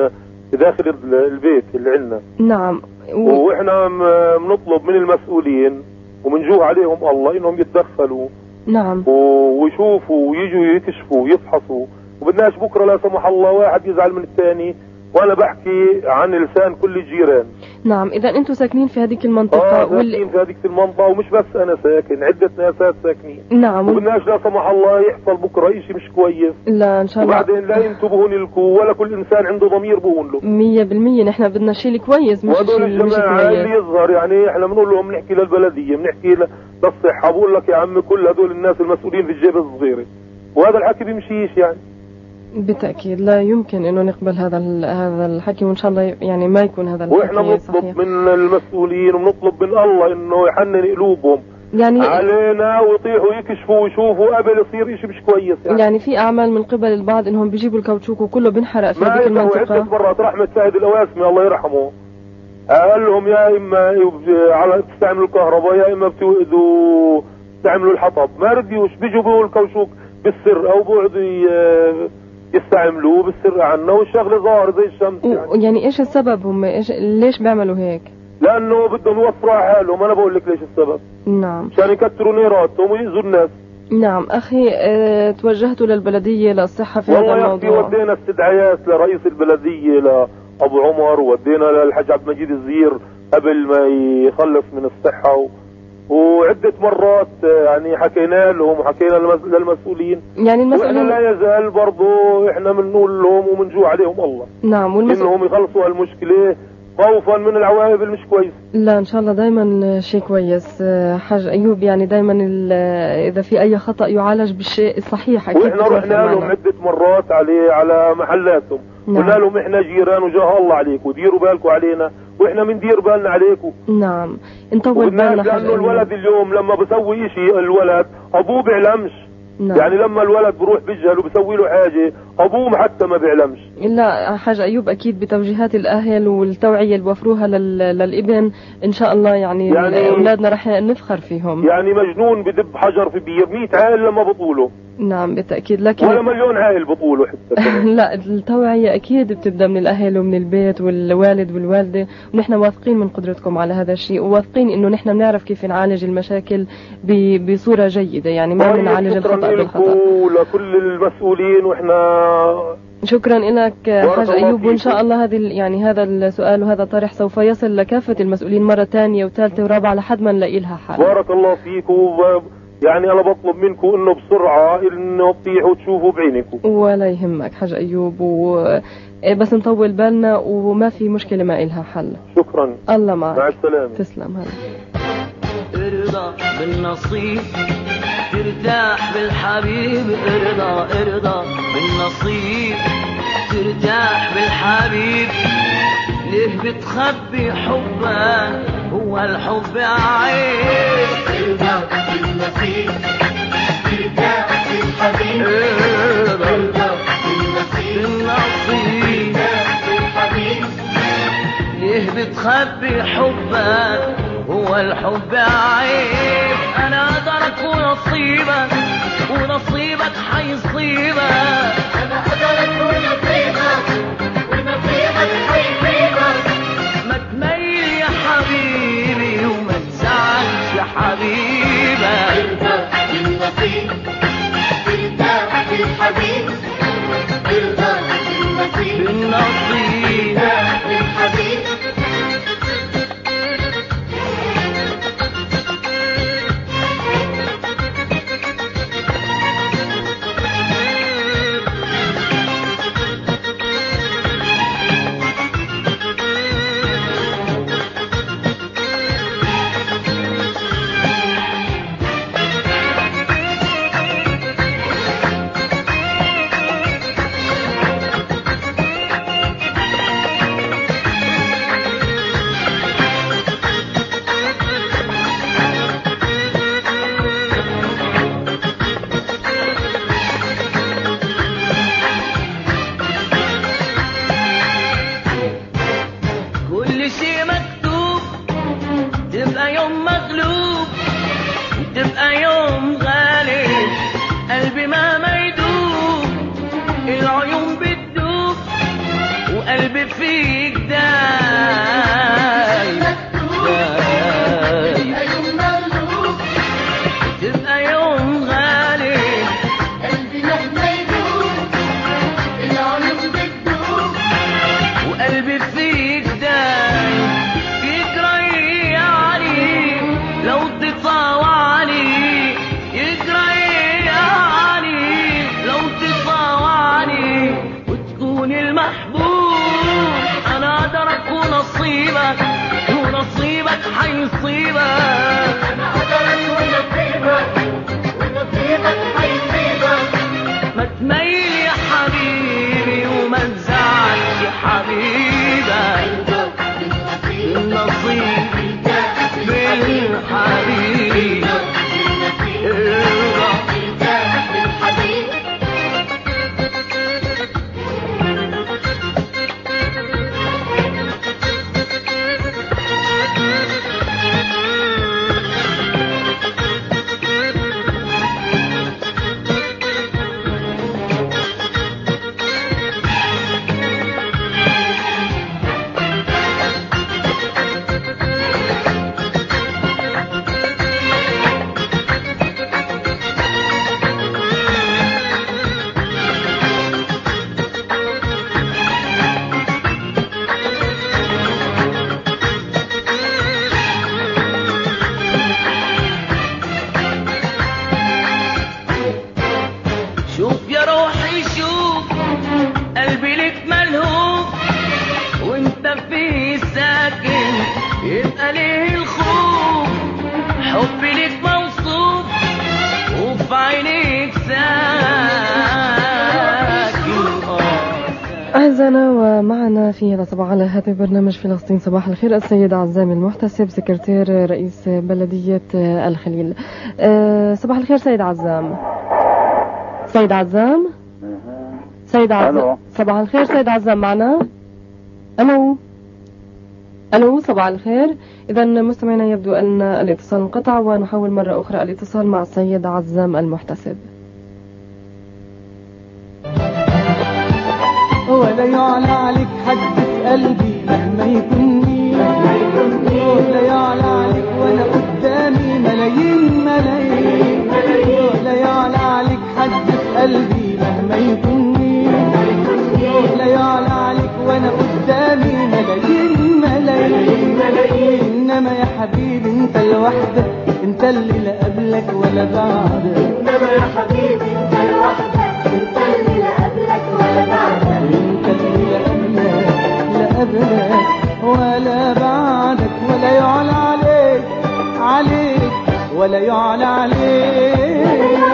Speaker 8: داخل البيت اللي عندنا.
Speaker 1: نعم.
Speaker 8: واحنا بنطلب من المسؤولين ومنجوه عليهم الله انهم يتدخلوا.
Speaker 1: نعم.
Speaker 8: ويشوفوا ويجوا يكشفوا ويفحصوا، وبدناش بكره لا سمح الله واحد يزعل من الثاني. وانا بحكي عن لسان كل الجيران.
Speaker 1: نعم. اذا انتم ساكنين في هذيك المنطقه.
Speaker 8: ساكنين في هذيك المنطقه، ومش بس انا ساكن، عده ناسات ساكنين.
Speaker 1: نعم.
Speaker 8: وبدناش لا سمح الله يحصل بكره شيء مش كويس.
Speaker 1: لا ان شاء الله.
Speaker 8: وبعدين لا ينتبهون لكم، ولا كل انسان عنده ضمير بهون له.
Speaker 1: 100% نحن بدنا شيء الكويس مش
Speaker 8: الشيء اللي مش كويس. اللي يظهر يعني احنا بنقول لهم نحكي للبلديه، بنحكي للصحه، بقول لك يا عمي كل هدول الناس المسؤولين في الجيب الصغيره، وهذا الحكي بيمشيش يعني.
Speaker 1: بالتأكيد لا يمكن انه نقبل هذا الحكي، وان شاء الله يعني ما يكون هذا الحكي.
Speaker 8: واحنا بنطلب من المسؤولين وبنطلب من الله انه يحنن قلوبهم يعني علينا ويطيحوا يكشفوا ويشوفوا قبل يصير شيء مش كويس
Speaker 1: يعني في اعمال من قبل البعض انهم بيجيبوا الكاوتشوك وكله بنحرق في هذيك المنطقه.
Speaker 8: عدة مرات رحمة سيد الأواسمي الله يرحمه قال لهم يا اما على تستعملوا الكهرباء يا اما بتوقدوا تستعملوا الحطب، ما رضيوش، بيجوا بيقولوا الكاوتشوك بالسر او بيقعدوا يستعملوه بالسر عنا، والشغله ظاهر زي الشمس
Speaker 1: يعني ايش السبب؟ هم ليش بيعملوا هيك؟
Speaker 8: لانه بدهم يوفروا على حالهم. انا بقول لك ليش السبب.
Speaker 1: نعم.
Speaker 8: عشان يكتروا نيراتهم ويأذوا الناس.
Speaker 1: نعم. اخي توجهتوا للبلديه للصحه في هذا الموضوع؟
Speaker 8: والله يا اخي ودينا استدعاءات لرئيس البلديه لابو عمر، ودينا للحاج عبد المجيد الزير قبل ما يخلص من الصحه وعدة مرات يعني حكينا لهم وحكينا للمسؤولين.
Speaker 1: يعني المسؤولين
Speaker 8: لا يزال برضو احنا بنقول لهم ومنجوع عليهم الله.
Speaker 1: نعم.
Speaker 8: انهم يخلصوا المشكلة خوفا من العواقب المش كويس.
Speaker 1: لا ان شاء الله دائما شيء كويس حاج ايوب، يعني دائما اذا في اي خطأ يعالج بالشيء الصحيح. اكيد
Speaker 8: واحنا رحنا لهم عدة مرات على محلاتهم. نعم. قلنا لهم احنا جيران وجاه الله عليكم وديروا بالكم علينا، واحنا بندير بالنا عليكم.
Speaker 1: نعم. نطول بالنا
Speaker 8: لانه الولد اليوم لما بسوي اشي الولد ابوه بيعلمش.
Speaker 1: نعم.
Speaker 8: يعني لما الولد بروح بيجهل وبسوي له حاجه ابوه حتى ما بيعلمش.
Speaker 1: لا حاج أيوب، أكيد بتوجيهات الأهل والتوعية اللي بوفروها للابن إن شاء الله يعني أولادنا رح نفخر فيهم.
Speaker 8: يعني مجنون بدب حجر في بير 100 عائل لما بطوله.
Speaker 1: نعم بالتأكيد، لكن
Speaker 8: ولا مليون عائل بطوله حتى.
Speaker 1: لا التوعية أكيد بتبدأ من الأهل ومن البيت والوالد والوالدة، ونحن واثقين من قدرتكم على هذا الشيء، وواثقين إنه نحن بنعرف كيف نعالج المشاكل بصورة جيدة، يعني ما بنعالج الخطأ بالخطأ.
Speaker 8: ولكل المسؤولين، وإحنا
Speaker 1: شكرا لك حاج أيوب، وإن شاء الله هذا السؤال وهذا الطرح سوف يصل لكافة المسؤولين مرة ثانية وثالثة ورابعة لحد ما نلاقي لها حل.
Speaker 8: بارك الله فيكم. يعني أنا بطلب منكم إنه بسرعة إنه تطيحوا وتشوفوا بعينكم.
Speaker 1: ولا يهمك حاج أيوب، بس نطول بالنا وما في مشكلة ما إلها حل.
Speaker 8: شكرا،
Speaker 1: الله معك،
Speaker 8: مع السلامة.
Speaker 1: تسلم.
Speaker 7: ارضى بالنصيب ترتاح بالحبيب، ارضى بالنصيب ترتاح بالحبيب. ليه بتخبي حبك؟ هو الحب عيب. ارضى بالنصيب ترتاح بالحبيب، ارضى بالنصيب ترتاح بالحبيب. ليه بتخبي حبك؟ هو الحب عيب. انا قدرك ونصيبك، ونصيبك حيصيبك. انا قدرك ونصيبك، ونصيبك حيصيبك. ما تميل يا حبيبي وما تزعلش يا حبيبك. ارضى بالنصيب ترتاح بالحبيب، ارضى بالنصيب ترتاح بالحبيب.
Speaker 1: أعزائنا، ومعنا في هذا الصباح على هاتف برنامج فلسطين صباح الخير السيد عزام المحتسب، سكرتير رئيس بلدية الخليل. صباح الخير سيد عزام. سيد عزام، سيد عزام.
Speaker 9: ألو.
Speaker 1: صباح الخير سيد عزام معنا. الو صباح الخير. اذا مستمعينا يبدو ان الاتصال انقطع ونحاول مرة اخرى الاتصال مع السيد عزام المحتسب.
Speaker 10: ولا يعلى عليك حدة قلبي مهما يكون مين، ولا يعلى عليك وانا قدامي ملايين ملايين، ولا يعلى عليك حدة قلبي مهما يكون مين، ولا يعلى عليك وانا قدامي ملايين ملايين ملايين. انما يا حبيبي انت لوحدك، انت اللي لا قبلك ولا بعدك، انما يا حبيبي انت لوحدك، انت اللي لا قبلك ولا بعدك، انت اللي لا قبلك ولا بعدك، ولا يعلى عليك عليك ولا يعلى عليك،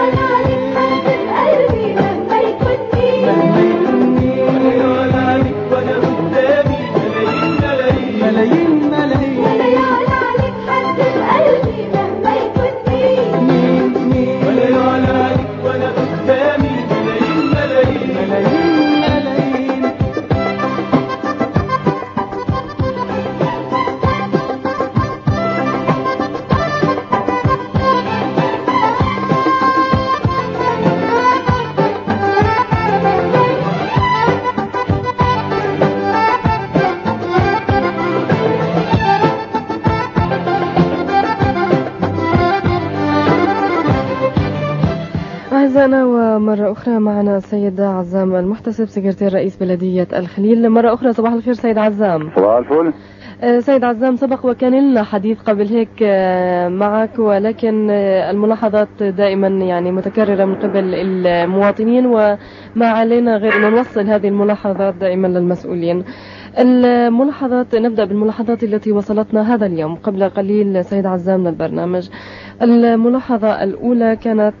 Speaker 10: قلبي مهما يكون مين، مهما يكون مين، ولا يعلى عليك وانا قدامي ملايين ملايين ملايين ملايين، ولا يعلى عليك حدة قلبي مهما يكون مين مين، ولا يعلى عليك وانا قدامي ملايين ملايين ملايين ملايين.
Speaker 1: أعزائنا ومرة أخرى معنا السيد عزام المحتسب سكرتير رئيس بلدية الخليل. مرة أخرى صباح الخير سيد عزام.
Speaker 9: صباح الفل.
Speaker 1: سيد عزام، سبق وكان لنا حديث قبل هيك معك، ولكن الملاحظات دائما يعني متكررة من قبل المواطنين، وما علينا غير أن نوصل هذه الملاحظات دائما للمسؤولين. الملاحظات، نبدأ بالملاحظات التي وصلتنا هذا اليوم قبل قليل سيد عزام للبرنامج. الملاحظة الأولى كانت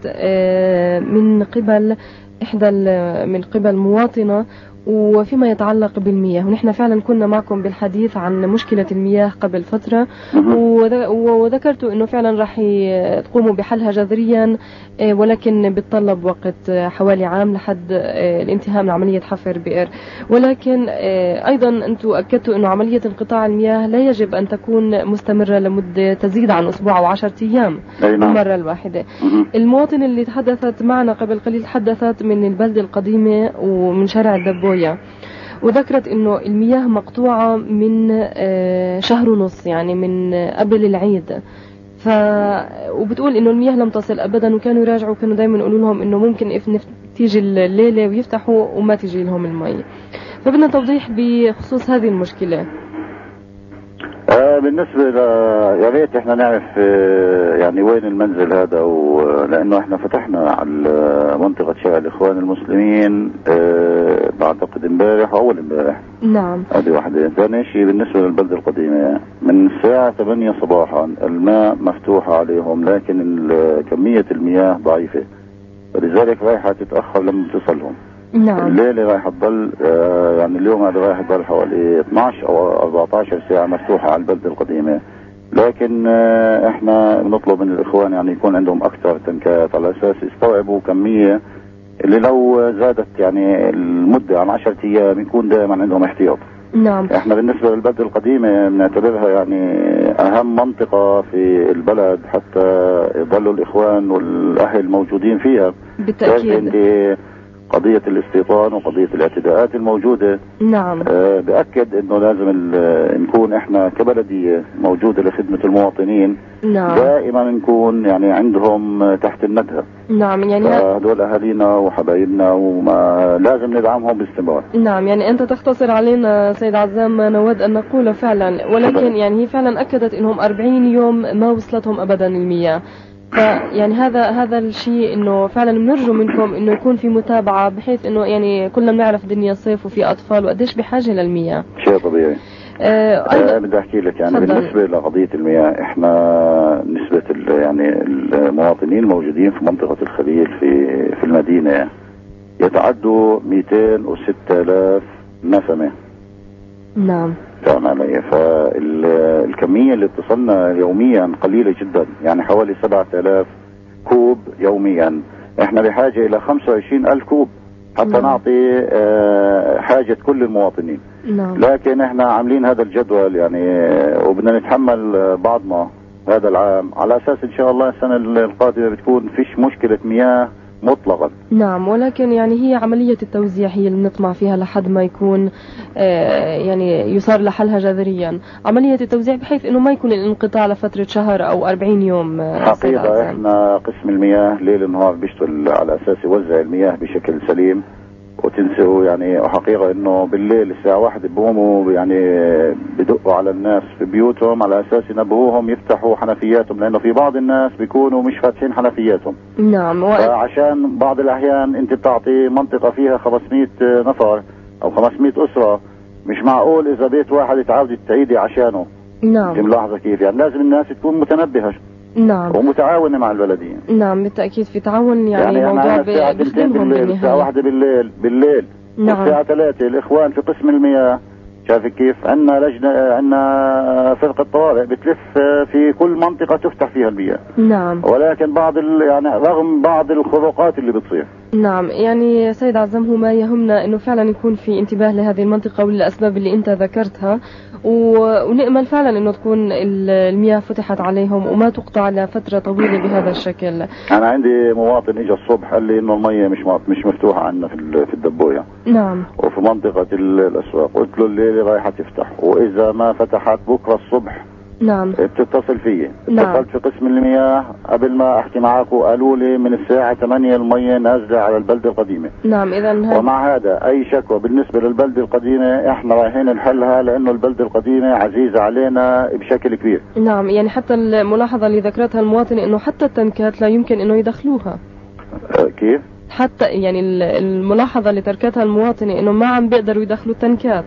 Speaker 1: من قبل مواطنة، وفيما يتعلق بالمياه، ونحن فعلا كنا معكم بالحديث عن مشكلة المياه قبل فترة، وذكرتوا انه فعلا راح تقوموا بحلها جذريا، ولكن بتطلب وقت حوالي عام لحد الانتهاء من عملية حفر بئر. ولكن ايضا انتم اكدتوا انه عملية انقطاع المياه لا يجب ان تكون مستمرة لمدة تزيد عن اسبوع او 10 ايام المرة الواحدة. المواطن اللي تحدثت معنا قبل قليل تحدثت من البلدة القديمة ومن شارع الدبوية، وذكرت انه المياه مقطوعة من شهر ونص، يعني من قبل العيد. وبتقول انه المياه لم تصل ابدا، وكانوا يراجعوا، كانوا دائما يقولوا لهم انه ممكن تيجي الليلة ويفتحوا وما تيجي لهم المي. فبدنا توضيح بخصوص هذه المشكلة.
Speaker 9: بالنسبة يا ريت احنا نعرف يعني وين المنزل هذا، لانه احنا فتحنا على منطقة شارع الاخوان المسلمين بعتقد امبارح او اول امبارح.
Speaker 1: نعم.
Speaker 9: هذه واحدة. ثاني شيء بالنسبة للبلدة القديمة من الساعة 8 صباحا الماء مفتوحة عليهم، لكن كمية المياه ضعيفة، فلذلك رايحة تتأخر لما تصلهم.
Speaker 1: نعم.
Speaker 9: الليلة رايح تضل يعني اليوم هذا رايح تضل حوالي 12 أو 14 ساعة مفتوحة على البلدة القديمة، لكن احنا بنطلب من الإخوان يعني يكون عندهم أكثر تنكات على أساس يستوعبوا كمية اللي لو زادت يعني المدة عن 10 أيام يكون دائما عندهم احتياط.
Speaker 1: نعم.
Speaker 9: احنا بالنسبة للبلدة القديمة بنعتبرها يعني أهم منطقة في البلد حتى يضلوا الإخوان والأهل موجودين فيها.
Speaker 1: بالتأكيد.
Speaker 9: قضية الاستيطان وقضية الاعتداءات الموجودة.
Speaker 1: نعم.
Speaker 9: بأكد انه لازم نكون احنا كبلدية موجودة لخدمة المواطنين.
Speaker 1: نعم.
Speaker 9: دائما نكون يعني عندهم تحت الندهة.
Speaker 1: نعم. يعني
Speaker 9: هدول اهالينا وحبايبنا وما لازم ندعمهم باستمرار.
Speaker 1: نعم. يعني انت تختصر علينا سيد عزام ما نود ان نقوله فعلا، ولكن يعني هي فعلا اكدت انهم 40 يوم ما وصلتهم ابدا المياه. فيعني هذا الشيء انه فعلا بنرجو منكم انه يكون في متابعة، بحيث انه يعني كلنا بنعرف دنيا صيف وفي اطفال وقديش بحاجة للمياه.
Speaker 9: شيء طبيعي. بدي احكي لك يعني
Speaker 1: فضل.
Speaker 9: بالنسبة لقضية المياه، احنا نسبة يعني المواطنين الموجودين في منطقة الخليل في المدينة يتعدوا 206,000 نسمة.
Speaker 1: نعم.
Speaker 9: فاهم علي؟ فالكمية اللي بتصلنا يوميا قليلة جدا، يعني حوالي 7,000 كوب يوميا. احنا بحاجة الى 25,000 كوب حتى نعطي حاجة كل المواطنين. لكن احنا عاملين هذا الجدول يعني وبدنا نتحمل بعضنا هذا العام على اساس ان شاء الله السنة القادمة بتكون فيش مشكلة مياه مطلقا.
Speaker 1: نعم، ولكن يعني هي عملية التوزيع هي اللي بنطمع فيها لحد ما يكون يعني يصار لحلها جذريا. عملية التوزيع بحيث انه ما يكون الانقطاع لفترة شهر او 40 يوم.
Speaker 9: حقيقة احنا قسم المياه ليل نهار بيشتغل على اساس يوزع المياه بشكل سليم، وتنسوا يعني حقيقة انه بالليل الساعة 1 بيقوموا يعني بدقوا على الناس في بيوتهم على اساس ينبهوهم يفتحوا حنفياتهم، لانه في بعض الناس بيكونوا مش فاتحين حنفياتهم.
Speaker 1: نعم.
Speaker 9: فعشان بعض الاحيان انت بتعطي منطقة فيها 500 نفر او 500 اسرة، مش معقول اذا بيت واحد يتعود تعيدي عشانه.
Speaker 1: نعم.
Speaker 9: انت ملاحظة كيف؟ يعني لازم الناس تكون متنبهة.
Speaker 1: نعم.
Speaker 9: ومتعاونة مع البلدية.
Speaker 1: نعم بالتأكيد في تعاون يعني موضوع
Speaker 9: بيخدمهم بالنهاية. الساعة 1 بالليل
Speaker 1: نعم.
Speaker 9: والساعة 3 الإخوان في قسم المياه شايف كيف؟ عندنا لجنة، عندنا فرقة طوارئ بتلف في كل منطقة تفتح فيها المياه.
Speaker 1: نعم.
Speaker 9: ولكن يعني رغم بعض الخروقات اللي بتصير.
Speaker 1: نعم، يعني سيد عزام هو ما يهمنا انه فعلا يكون في انتباه لهذه المنطقة وللأسباب اللي انت ذكرتها، ونأمل فعلا انه تكون المياه فتحت عليهم وما تقطع لفترة طويلة بهذا الشكل.
Speaker 9: انا عندي مواطن اجى الصبح قال لي انه المياه مش مفتوحة عندنا في الدبوية.
Speaker 1: نعم.
Speaker 9: وفي منطقة الاسواق، قلت له الليلة رايحة تفتح، واذا ما فتحت بكرة الصبح
Speaker 1: نعم
Speaker 9: بتتصل فيي.
Speaker 1: نعم.
Speaker 9: اتصلت في قسم المياه قبل ما احكي معاكم، قالوا لي من الساعة 8 المياه نازلة على البلدة القديمة.
Speaker 1: نعم. اذا
Speaker 9: ومع هذا اي شكوى بالنسبة للبلدة القديمة احنا رايحين نحلها، لانه البلدة القديمة عزيزة علينا بشكل كبير.
Speaker 1: نعم، يعني حتى الملاحظة اللي ذكرتها المواطنة انه حتى التنكات لا يمكن انه يدخلوها.
Speaker 9: كيف؟
Speaker 1: حتى يعني الملاحظة اللي تركتها المواطنة انه ما عم بيقدروا يدخلوا التنكات.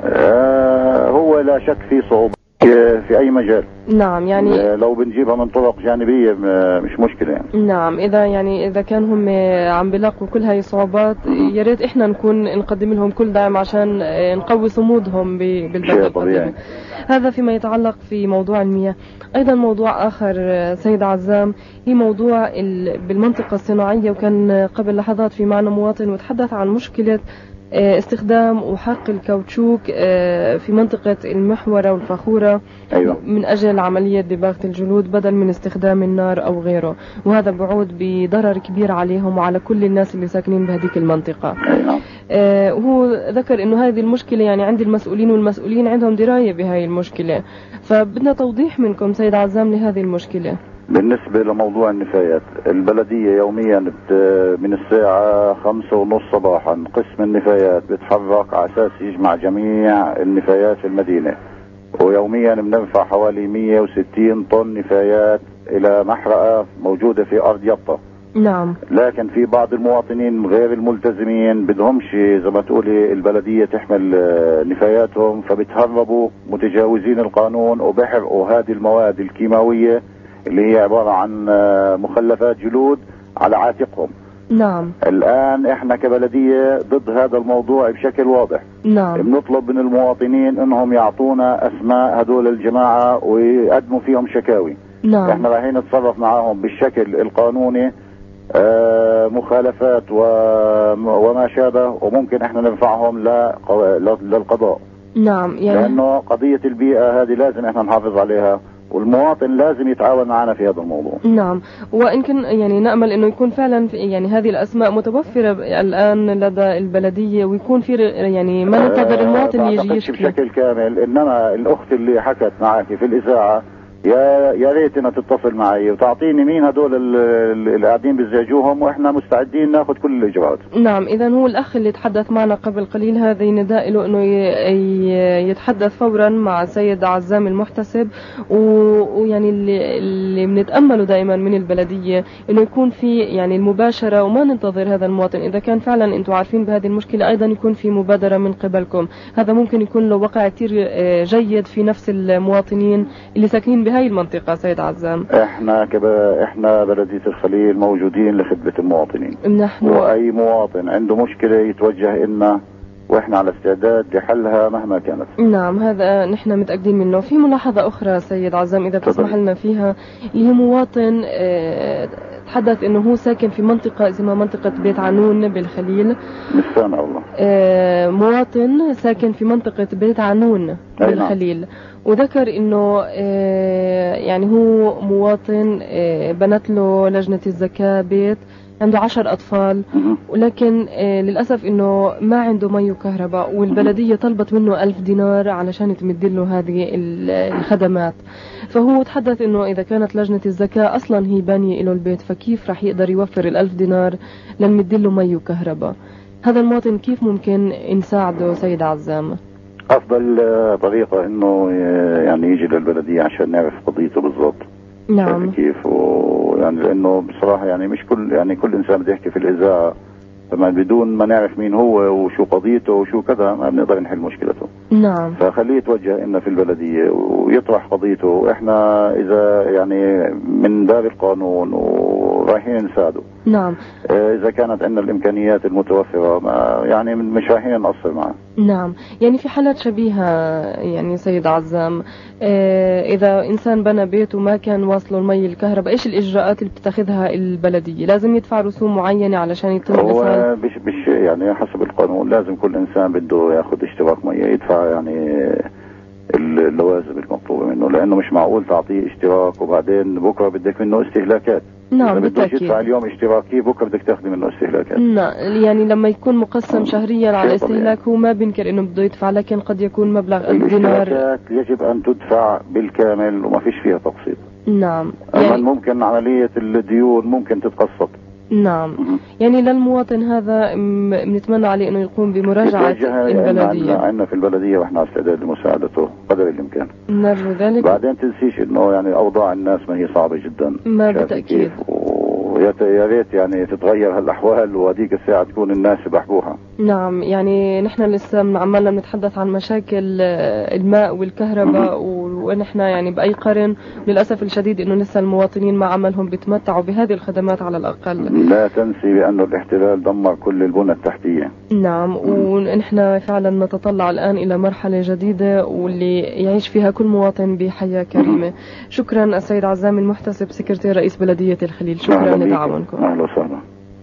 Speaker 9: هو لا شك في صعوبة في اي مجال.
Speaker 1: نعم، يعني
Speaker 9: لو بنجيبها من طرق جانبية مش مشكلة يعني.
Speaker 1: نعم، اذا كان هم عم بيلاقوا كل هاي الصعوبات يا ريت احنا نقدم لهم كل دعم عشان نقوي صمودهم بالبلد القديمة. هذا فيما يتعلق في موضوع المياه. ايضا موضوع اخر سيد عزام هي موضوع بالمنطقة الصناعية، وكان قبل لحظات في معنا مواطن وتحدث عن مشكلة استخدام وحرق الكاوتشوك في منطقة المحورة والفخورة.
Speaker 9: أيوة.
Speaker 1: من أجل عملية دباغة الجلود بدل من استخدام النار أو غيره، وهذا بعود بضرر كبير عليهم وعلى كل الناس اللي ساكنين بهذيك المنطقة.
Speaker 9: أيوة.
Speaker 1: وهو ذكر إنه هذه المشكلة يعني عند المسؤولين، والمسؤولين عندهم دراية بهاي المشكلة، فبدنا توضيح منكم سيد عزام لهذه المشكلة.
Speaker 9: بالنسبة لموضوع النفايات، البلدية يوميا من الساعة 5:30 صباحا قسم النفايات بتحرك على أساس يجمع جميع النفايات في المدينة، ويوميا بندفع حوالي 160 طن نفايات إلى محرقة موجودة في أرض يطا.
Speaker 1: نعم.
Speaker 9: لكن في بعض المواطنين غير الملتزمين بدهمش زي ما تقولي البلدية تحمل نفاياتهم، فبتهربوا متجاوزين القانون وبحرقوا هذه المواد الكيماوية اللي هي عبارة عن مخلفات جلود على عاتقهم.
Speaker 1: نعم.
Speaker 9: الآن احنا كبلدية ضد هذا الموضوع بشكل واضح.
Speaker 1: نعم.
Speaker 9: بنطلب من المواطنين انهم يعطونا اسماء هدول الجماعة ويقدموا فيهم شكاوي.
Speaker 1: نعم.
Speaker 9: احنا رايحين نتصرف معاهم بالشكل القانوني، مخالفات وما شابه، وممكن احنا نرفعهم للقضاء.
Speaker 1: نعم. يعني
Speaker 9: لانه قضية البيئة هذه لازم احنا نحافظ عليها، والمواطن لازم يتعاون معنا في هذا الموضوع.
Speaker 1: نعم، وإن كان يعني نأمل إنه يكون فعلا يعني هذه الأسماء متوفرة الآن لدى البلدية، ويكون في يعني ما ننتظر المواطن يجي يشكي
Speaker 9: بشكل كامل. إنما الأخت اللي حكت معك في الإذاعة يا ريت انها تتصل معي وتعطيني مين هدول اللي قاعدين بيزعجوهم، واحنا مستعدين ناخذ كل الاجراءات.
Speaker 1: نعم، اذا هو الاخ اللي تحدث معنا قبل قليل هذا نداء له انه يتحدث فورا مع سيد عزام المحتسب، ويعني اللي بنتامله دائما من البلديه انه يكون في يعني المباشره وما ننتظر هذا المواطن. اذا كان فعلا انتم عارفين بهذه المشكله ايضا يكون في مبادره من قبلكم، هذا ممكن يكون له وقع كثير جيد في نفس المواطنين اللي ساكنين بهاي المنطقة. سيد عزام،
Speaker 9: احنا بلدية الخليل موجودين لخدمة المواطنين، واي مواطن عنده مشكلة يتوجه لنا واحنا على استعداد لحلها مهما كانت.
Speaker 1: نعم، هذا نحن متأكدين منه. في ملاحظة اخرى سيد عزام اذا بتسمح لنا فيها، اللي هي مواطن تحدث انه هو ساكن في منطقة اسمها منطقة بيت عنون بالخليل.
Speaker 9: مش سامع والله.
Speaker 1: مواطن ساكن في منطقة بيت عنون بالخليل. وذكر انه يعني هو مواطن بنت له لجنة الزكاة بيت عنده 10 أطفال، ولكن للأسف إنه ما عنده مي وكهرباء، والبلدية طلبت منه 1000 دينار علشان تمد له هذه الخدمات. فهو تحدث إنه إذا كانت لجنة الزكاة أصلا هي بانية له البيت، فكيف رح يقدر يوفر 1000 دينار لنمد له مي وكهرباء؟ هذا المواطن كيف ممكن نساعده سيد عزام؟
Speaker 9: أفضل طريقة إنه يعني يجي للبلدية عشان نعرف قضيته بالضبط.
Speaker 1: نعم.
Speaker 9: كيف يعني لأنه بصراحة يعني مش كل إنسان بده يحكي في الإذاعة، فما بدون ما نعرف مين هو وشو قضيته وشو كذا ما بنقدر نحل مشكلته.
Speaker 1: نعم.
Speaker 9: فخليه يتوجه إنا في البلدية ويطرح قضيته، وإحنا إذا يعني من باب القانون ورايحين نساعده.
Speaker 1: نعم.
Speaker 9: إذا كانت عندنا الإمكانيات المتوفرة يعني مش رايحين نقصر معه.
Speaker 1: نعم. يعني في حالات شبيهة يعني سيد عزام، إذا إنسان بنى بيت وما كان واصله المي الكهرباء، إيش الإجراءات اللي بتتخذها البلدية؟ لازم يدفع رسوم معينة علشان يتم
Speaker 9: هو مش يعني حسب القانون لازم كل إنسان بده ياخذ اشتراك مية يدفع يعني اللوازم المطلوبة منه، لأنه مش معقول تعطيه اشتراك وبعدين بكرة بدك منه استهلاكات.
Speaker 1: نعم
Speaker 9: بالتأكيد. يدفع اليوم اشتراكي بكرة بدك تاخذي منه استهلاكات.
Speaker 1: نعم. يعني لما يكون مقسم شهريا على استهلاك هو ما بينكر انه بده يدفع، لكن قد يكون مبلغ الدينار.
Speaker 9: الاستهلاكات يجب ان تدفع بالكامل وما فيش فيها تقسيط.
Speaker 1: نعم.
Speaker 9: يعني ممكن عملية الديون ممكن تتقسط.
Speaker 1: نعم. يعني للمواطن هذا بنتمنى عليه انه يقوم بمراجعة البلدية.
Speaker 9: عندنا في البلدية واحنا على استعداد لمساعدته قدر الامكان.
Speaker 1: نرجو ذلك.
Speaker 9: بعدين تنسيش انه يعني اوضاع الناس ما هي صعبة جدا.
Speaker 1: ما بالتأكيد.
Speaker 9: يا ريت يعني تتغير هالاحوال وهذيك الساعة تكون الناس بحبوها.
Speaker 1: نعم. يعني نحن لسه عمالنا بنتحدث عن مشاكل الماء والكهرباء ونحن يعني بأي قرن. للأسف الشديد انه لسه المواطنين ما عملهم بيتمتعوا بهذه الخدمات على الأقل.
Speaker 9: لا تنسي بأنه الاحتلال دمر كل البنى التحتية.
Speaker 1: نعم. ونحن فعلا نتطلع الآن إلى مرحلة جديدة واللي يعيش فيها كل مواطن بحياة كريمة. شكرا السيد عزام المحتسب سكرتير رئيس بلدية الخليل، شكرا لتعاونكم.
Speaker 9: أهلا وسهلا.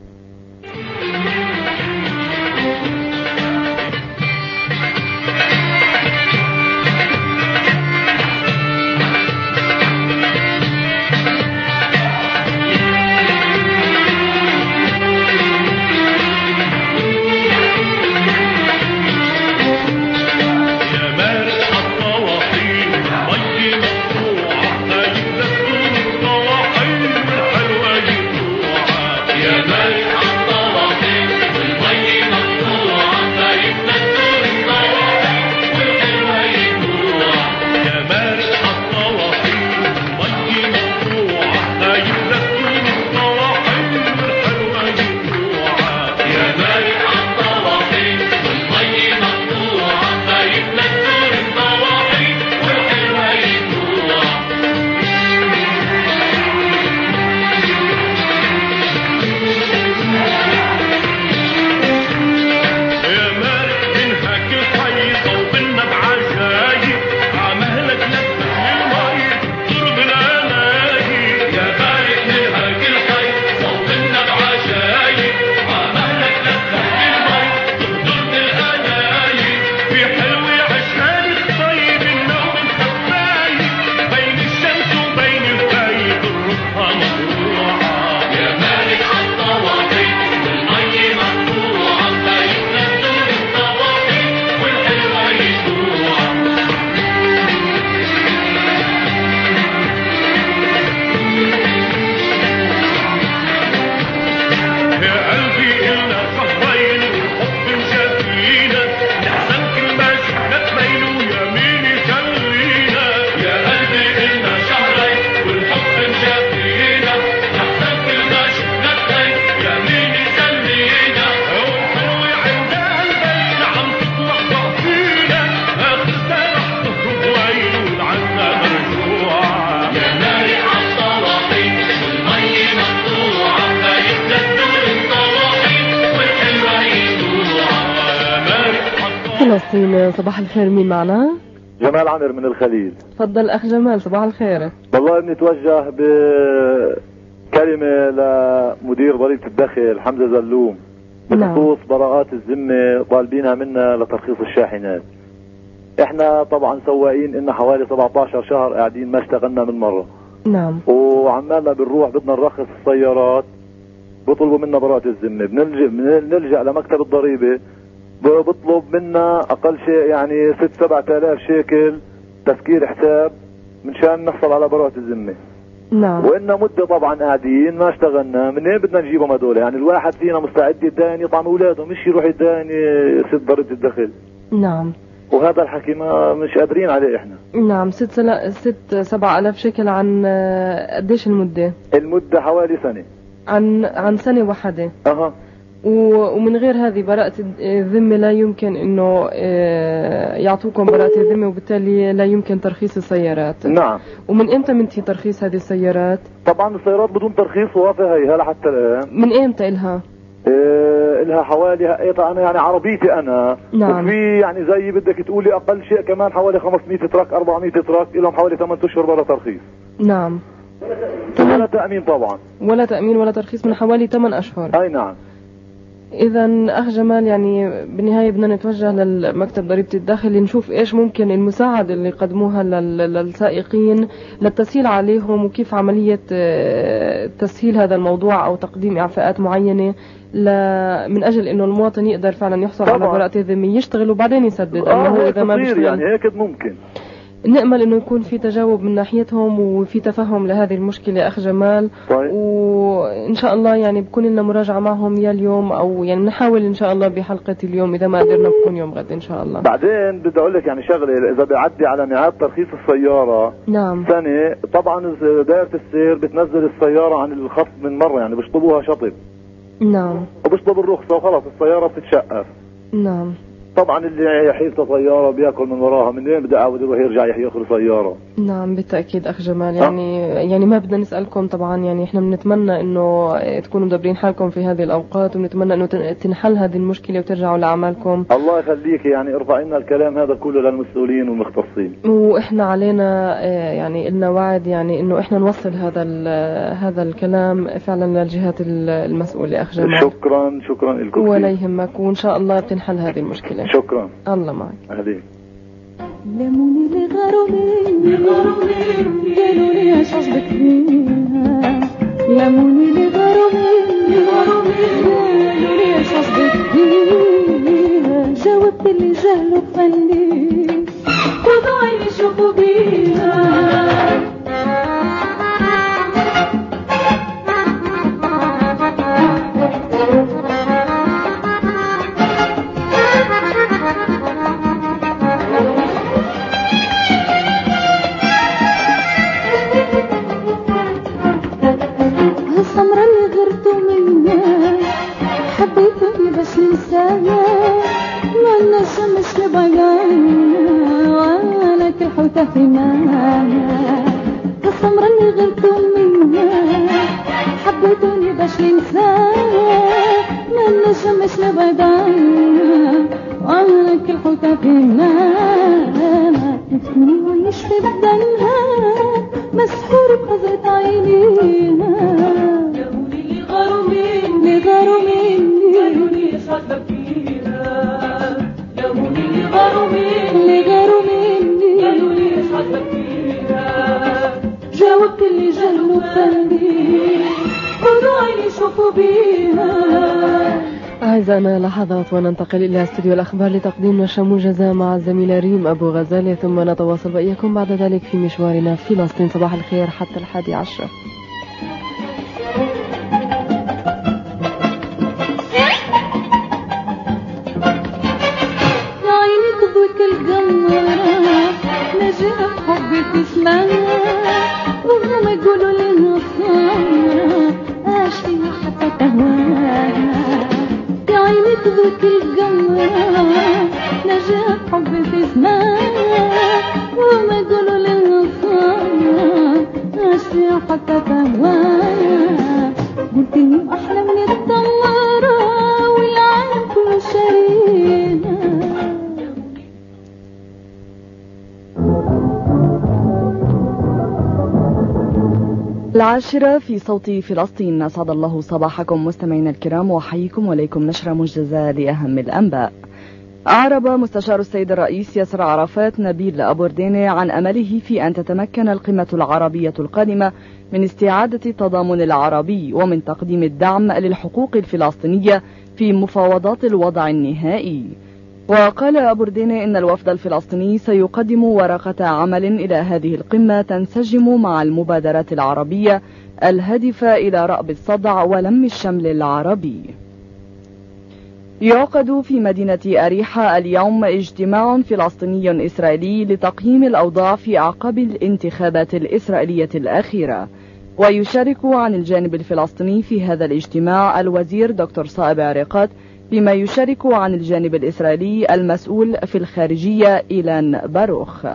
Speaker 1: فلسطين. صباح الخير، مين معنا؟
Speaker 11: جمال عامر من الخليل.
Speaker 1: تفضل أخ جمال، صباح الخير.
Speaker 11: والله بنتوجه كلمة لمدير ضريبة الدخل حمزة زلوم بخصوص براءات الذمة طالبينها منا لترخيص الشاحنات. احنا طبعا سواقين إن حوالي 17 شهر قاعدين ما اشتغلنا من مرة.
Speaker 1: نعم.
Speaker 11: وعمالنا بنروح بدنا نرخص السيارات بيطلبوا منا براءة الذمة، بنلجأ لمكتب الضريبة بطلب منا أقل شيء يعني 6-7 آلاف شيكل تسكير حساب منشان نحصل على براءة الذمة.
Speaker 1: نعم.
Speaker 11: وإننا مدة طبعا قاعدين ما اشتغلنا، من ايه بدنا نجيبهم هدول؟ يعني الواحد فينا مستعد يدان يطعن اولاده، مش يروح يدان ست ضريبة الدخل.
Speaker 1: نعم.
Speaker 11: وهذا الحكي ما مش قادرين عليه احنا.
Speaker 1: نعم. 6-7 آلاف شيكل عن قديش المدة؟
Speaker 11: المدة حوالي سنة.
Speaker 1: عن سنة واحدة.
Speaker 11: اها.
Speaker 1: ومن غير هذه براءة الذمة لا يمكن انه يعطوكم براءة الذمة، وبالتالي لا يمكن ترخيص السيارات.
Speaker 11: نعم.
Speaker 1: ومن امتى منتهي ترخيص هذه السيارات؟
Speaker 11: طبعا السيارات بدون ترخيص وافة هي هلا حتى الان.
Speaker 1: من امتى الها؟
Speaker 11: إلها حوالي انا يعني عربيتي انا.
Speaker 1: نعم.
Speaker 11: وفي يعني زي بدك تقولي اقل شيء كمان حوالي 500 تراك 400 تراك لهم حوالي 8 اشهر بلا ترخيص.
Speaker 1: نعم.
Speaker 11: ولا تأمين طبعا.
Speaker 1: ولا تأمين ولا ترخيص من حوالي 8 اشهر.
Speaker 11: اي نعم.
Speaker 1: إذا أخ جمال يعني بالنهاية بدنا نتوجه للمكتب ضريبة الدخل لنشوف إيش ممكن المساعدة اللي يقدموها للسائقين للتسهيل عليهم، وكيف عملية تسهيل هذا الموضوع أو تقديم إعفاءات معينة من أجل إنه المواطن يقدر فعلا يحصل على براءة الذمة يشتغل وبعدين يسدد. أما هو إذا ما بيشتغل
Speaker 11: يعني هيك ممكن.
Speaker 1: نأمل انه يكون في تجاوب من ناحيتهم وفي تفهم لهذه المشكلة يا اخ جمال.
Speaker 11: طيب.
Speaker 1: وان شاء الله يعني بكون لنا مراجعة معهم يا اليوم او يعني نحاول ان شاء الله بحلقة اليوم، اذا ما قدرنا بكون يوم غد ان شاء الله.
Speaker 11: بعدين بدي اقول لك يعني شغلة، اذا بيعدي على ميعاد ترخيص السيارة
Speaker 1: نعم
Speaker 11: سنة، طبعا دائرة السير بتنزل السيارة عن الخط من مرة، يعني بيشطبوها شطب.
Speaker 1: نعم.
Speaker 11: وبيشطب الرخصة وخلاص السيارة بتتشقف.
Speaker 1: نعم.
Speaker 11: طبعا اللي يحيف سيارة بياكل من وراها، من وين بده يعود يروح يرجع ياخذ سيارة.
Speaker 1: نعم بالتأكيد أخ جمال. يعني ما بدنا نسألكم طبعا، يعني إحنا بنتمنى إنه تكونوا مدبرين حالكم في هذه الأوقات، ونتمنى إنه تنحل هذه المشكلة وترجعوا لأعمالكم.
Speaker 11: الله يخليك، يعني ارفع لنا الكلام هذا كله للمسؤولين والمختصين.
Speaker 1: وإحنا علينا يعني إلنا وعد يعني إنه إحنا نوصل هذا الكلام فعلا للجهات المسؤولة أخ جمال.
Speaker 11: شكرا لكم.
Speaker 1: ولا يهمك، وإن شاء الله بتنحل هذه المشكلة.
Speaker 11: شكرا.
Speaker 1: الله معك.
Speaker 11: أهلين.
Speaker 2: لموني لغرمي قالوا لي عاش عجبك بيها، لموني لغرمي قالوا لي عاش عجبك بيها، جاوبت اللي جهلوا بفني خذوا عيني شوفوا بيها. السمرة اللي غرتوا منها حبيتني بس ننساها، ولا الشمس لبعيانا ولا كل حوتة في ماها. السمرة اللي غرتوا منها حبيتني بس ننساها، ولا الشمس لبعيانا ولا كل حوتة في ماها. نفسني ويشفي بدنها مسحور بنظرة عينيها، لموني لغرمي قالوا لي صدق فيها، لموني لغرمي قالوا لي صدق فيها، جاوبت اللي جهلوا بفني خذوا عيني شوفوا بيها.
Speaker 1: أعزائنا لحظات وننتقل إلى استوديو الأخبار لتقديم نشرة موجزة مع الزميلة ريم أبو غزالة، ثم نتواصل بإياكم بعد ذلك في مشوارنا في فلسطين. صباح الخير حتى 11.
Speaker 2: يا عيني كضوك القمرة نجاة حبي تسمعها، وهم يقولوا لنا الصامرة عاش فيها حتى تهواها. يا عيني كضوك القمرة نجاة حبي تسمعها، وهم يقولوا لنا الصامرة عاش فيها حتى تهواها. قلتلي أحلى من التمارة والعالم كله شاريها.
Speaker 12: العاشرة في صوت فلسطين. أسعد الله صباحكم مستمعينا الكرام وحييكم وليكم نشرة موجزة لأهم الأنباء. أعرب مستشار السيد الرئيس ياسر عرفات نبيل أبورديني عن أمله في أن تتمكن القمة العربية القادمة من استعادة التضامن العربي ومن تقديم الدعم للحقوق الفلسطينية في مفاوضات الوضع النهائي. وقال أبورديني إن الوفد الفلسطيني سيقدم ورقة عمل إلى هذه القمة تنسجم مع المبادرات العربية الهادفة إلى رأب الصدع ولم الشمل العربي. يعقد في مدينة أريحة اليوم اجتماع فلسطيني إسرائيلي لتقييم الأوضاع في أعقاب الانتخابات الإسرائيلية الأخيرة. ويشارك عن الجانب الفلسطيني في هذا الاجتماع الوزير دكتور صائب عريقات، بما يشارك عن الجانب الإسرائيلي المسؤول في الخارجية إيلان باروخ.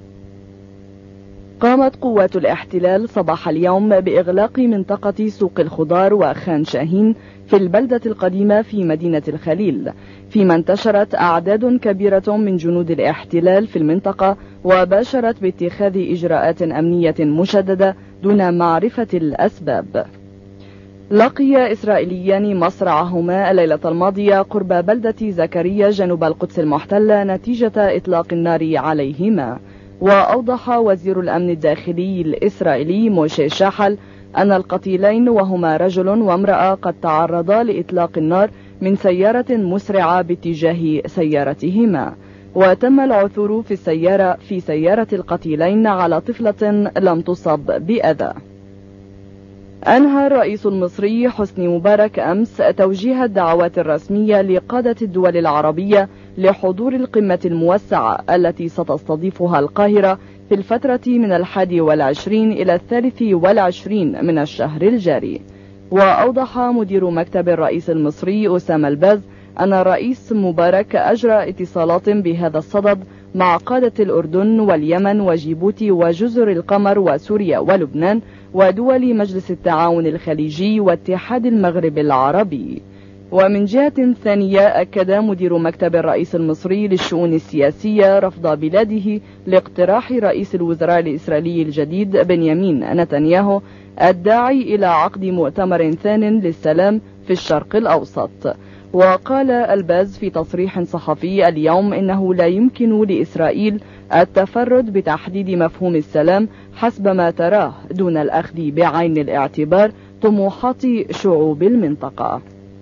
Speaker 12: قامت قوات الاحتلال صباح اليوم بإغلاق منطقة سوق الخضار وخان شاهين في البلدة القديمة في مدينة الخليل، فيما انتشرت أعداد كبيرة من جنود الاحتلال في المنطقة وباشرت باتخاذ إجراءات أمنية مشددة دون معرفة الأسباب. لقي إسرائيليان مصرعهما الليلة الماضية قرب بلدة زكريا جنوب القدس المحتلة نتيجة إطلاق النار عليهما. وأوضح وزير الأمن الداخلي الإسرائيلي موشي شاحل أن القتيلين وهما رجل وامرأة قد تعرضا لإطلاق النار من سيارة مسرعة باتجاه سيارتهما، وتم العثور في سيارة القتيلين على طفلة لم تصب بأذى. أنهى الرئيس المصري حسني مبارك أمس توجيه الدعوات الرسمية لقادة الدول العربية لحضور القمة الموسعة التي ستستضيفها القاهرة في الفترة من 21 إلى 23 من الشهر الجاري. وأوضح مدير مكتب الرئيس المصري أسامة الباز أن الرئيس مبارك أجرى اتصالات بهذا الصدد مع قادة الأردن واليمن وجيبوتي وجزر القمر وسوريا ولبنان ودول مجلس التعاون الخليجي واتحاد المغرب العربي. ومن جهة ثانية أكد مدير مكتب الرئيس المصري للشؤون السياسية رفض بلاده لاقتراح رئيس الوزراء الإسرائيلي الجديد بنيامين نتنياهو الداعي إلى عقد مؤتمر ثان للسلام في الشرق الأوسط. وقال الباز في تصريح صحفي اليوم إنه لا يمكن لإسرائيل التفرد بتحديد مفهوم السلام حسب ما تراه دون الأخذ بعين الاعتبار طموحات شعوب المنطقة.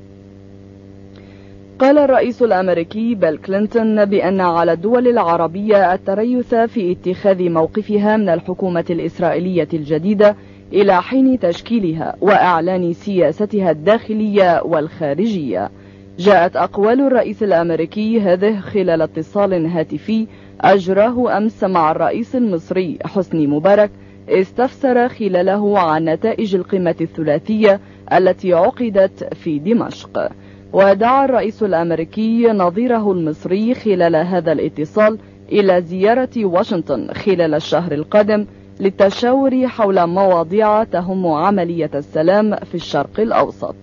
Speaker 12: قال الرئيس الأمريكي بيل كلينتون بأن على الدول العربية التريث في اتخاذ موقفها من الحكومة الإسرائيلية الجديدة إلى حين تشكيلها وإعلان سياستها الداخلية والخارجية. جاءت أقوال الرئيس الأمريكي هذه خلال اتصال هاتفي أجراه أمس مع الرئيس المصري حسني مبارك استفسر خلاله عن نتائج القمة الثلاثية التي عقدت في دمشق. ودعا الرئيس الأمريكي نظيره المصري خلال هذا الاتصال إلى زيارة واشنطن خلال الشهر القادم للتشاور حول مواضيع تهم عملية السلام في الشرق الأوسط.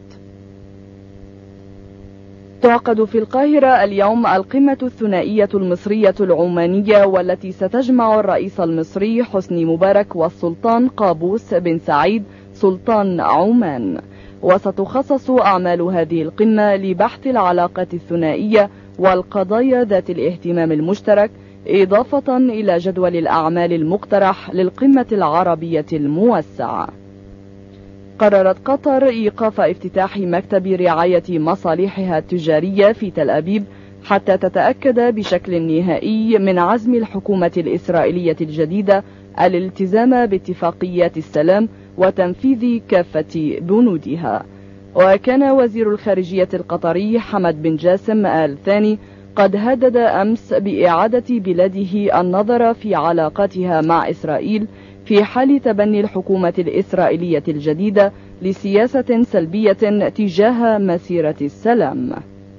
Speaker 12: تعقد في القاهرة اليوم القمة الثنائية المصرية العمانية والتي ستجمع الرئيس المصري حسني مبارك والسلطان قابوس بن سعيد سلطان عمان. وستخصص أعمال هذه القمة لبحث العلاقات الثنائية والقضايا ذات الاهتمام المشترك، إضافة إلى جدول الأعمال المقترح للقمة العربية الموسعة. قررت قطر إيقاف افتتاح مكتب رعاية مصالحها التجارية في تل أبيب حتى تتأكد بشكل نهائي من عزم الحكومة الإسرائيلية الجديدة الالتزام باتفاقيات السلام وتنفيذ كافة بنودها. وكان وزير الخارجية القطري حمد بن جاسم آل ثاني قد هدد أمس بإعادة بلاده النظر في علاقاتها مع إسرائيل في حال تبني الحكومة الإسرائيلية الجديدة لسياسة سلبية تجاه مسيرة السلام.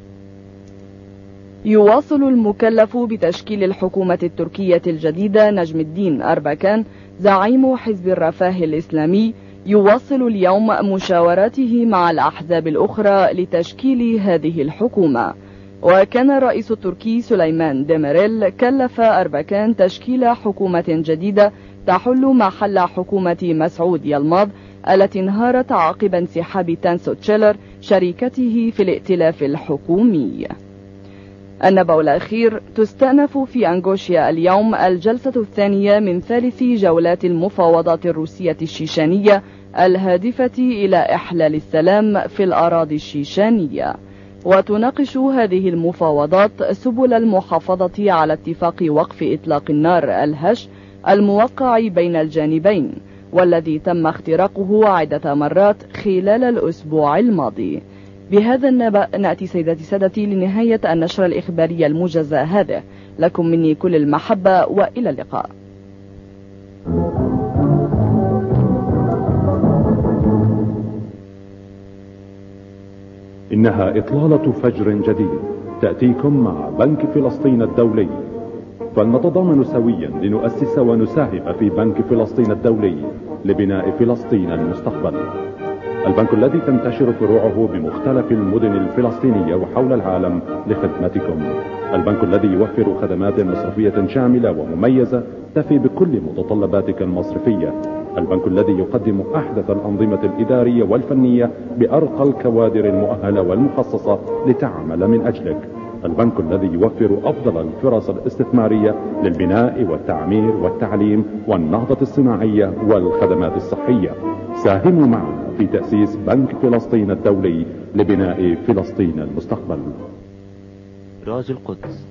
Speaker 12: يواصل المكلف بتشكيل الحكومة التركية الجديدة نجم الدين أربكان زعيم حزب الرفاه الإسلامي يواصل اليوم مشاوراته مع الأحزاب الأخرى لتشكيل هذه الحكومة. وكان الرئيس التركي سليمان ديميريل كلف أربكان تشكيل حكومة جديدة تحل محل حكومة مسعود يلماظ التي انهارت عقب انسحاب تانسو تشيلر شركته في الائتلاف الحكومي. النبأ الأخير: تستأنف في أنغوشيا اليوم الجلسة الثانية من ثالث جولات المفاوضات الروسية الشيشانية الهادفة إلى إحلال السلام في الأراضي الشيشانية. وتناقش هذه المفاوضات سبل المحافظة على اتفاق وقف إطلاق النار الهش الموقع بين الجانبين، والذي تم اختراقه عدة مرات خلال الأسبوع الماضي. بهذا النبأ نأتي سيداتي سادتي لنهاية النشرة الإخبارية الموجز هذا. لكم مني كل المحبة وإلى اللقاء.
Speaker 13: إنها إطلالة فجر جديد تأتيكم مع بنك فلسطين الدولي. فلنتضامن سويا لنؤسس ونساهم في بنك فلسطين الدولي لبناء فلسطين المستقبل. البنك الذي تنتشر فروعه بمختلف المدن الفلسطينية وحول العالم لخدمتكم. البنك الذي يوفر خدمات مصرفية شاملة ومميزة تفي بكل متطلباتك المصرفية. البنك الذي يقدم أحدث الأنظمة الإدارية والفنية بأرقى الكوادر المؤهلة والمخصصة لتعمل من أجلك. البنك الذي يوفر أفضل الفرص الاستثمارية للبناء والتعمير والتعليم والنهضة الصناعية والخدمات الصحية. ساهموا معنا في تأسيس بنك فلسطين الدولي لبناء فلسطين المستقبل.
Speaker 14: راج القدس.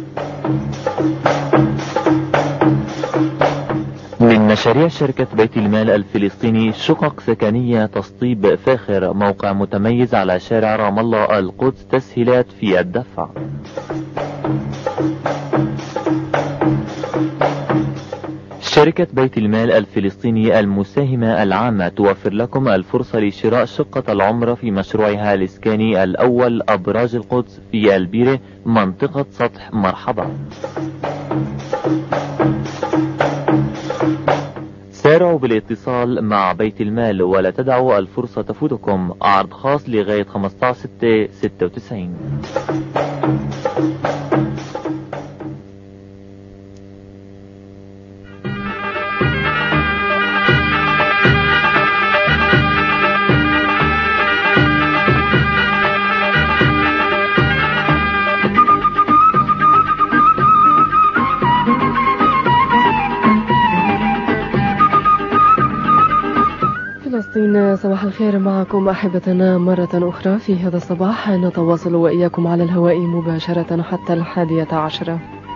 Speaker 14: من مشاريع شركة بيت المال الفلسطيني شقق سكنية تصطيب فاخر، موقع متميز على شارع رام الله القدس، تسهيلات في الدفع. شركة بيت المال الفلسطيني المساهمة العامة توفر لكم الفرصة لشراء شقة العمر في مشروعها الإسكاني الأول أبراج القدس في البيرة، منطقة سطح مرحبا. سارعوا بالاتصال مع بيت المال ولا تدعوا الفرصة تفوتكم. عرض خاص لغاية 15/6/96.
Speaker 1: فلسطين، صباح الخير معكم أحبتنا مرة أخرى في هذا الصباح. نتواصل وإياكم على الهواء مباشرة حتى 11.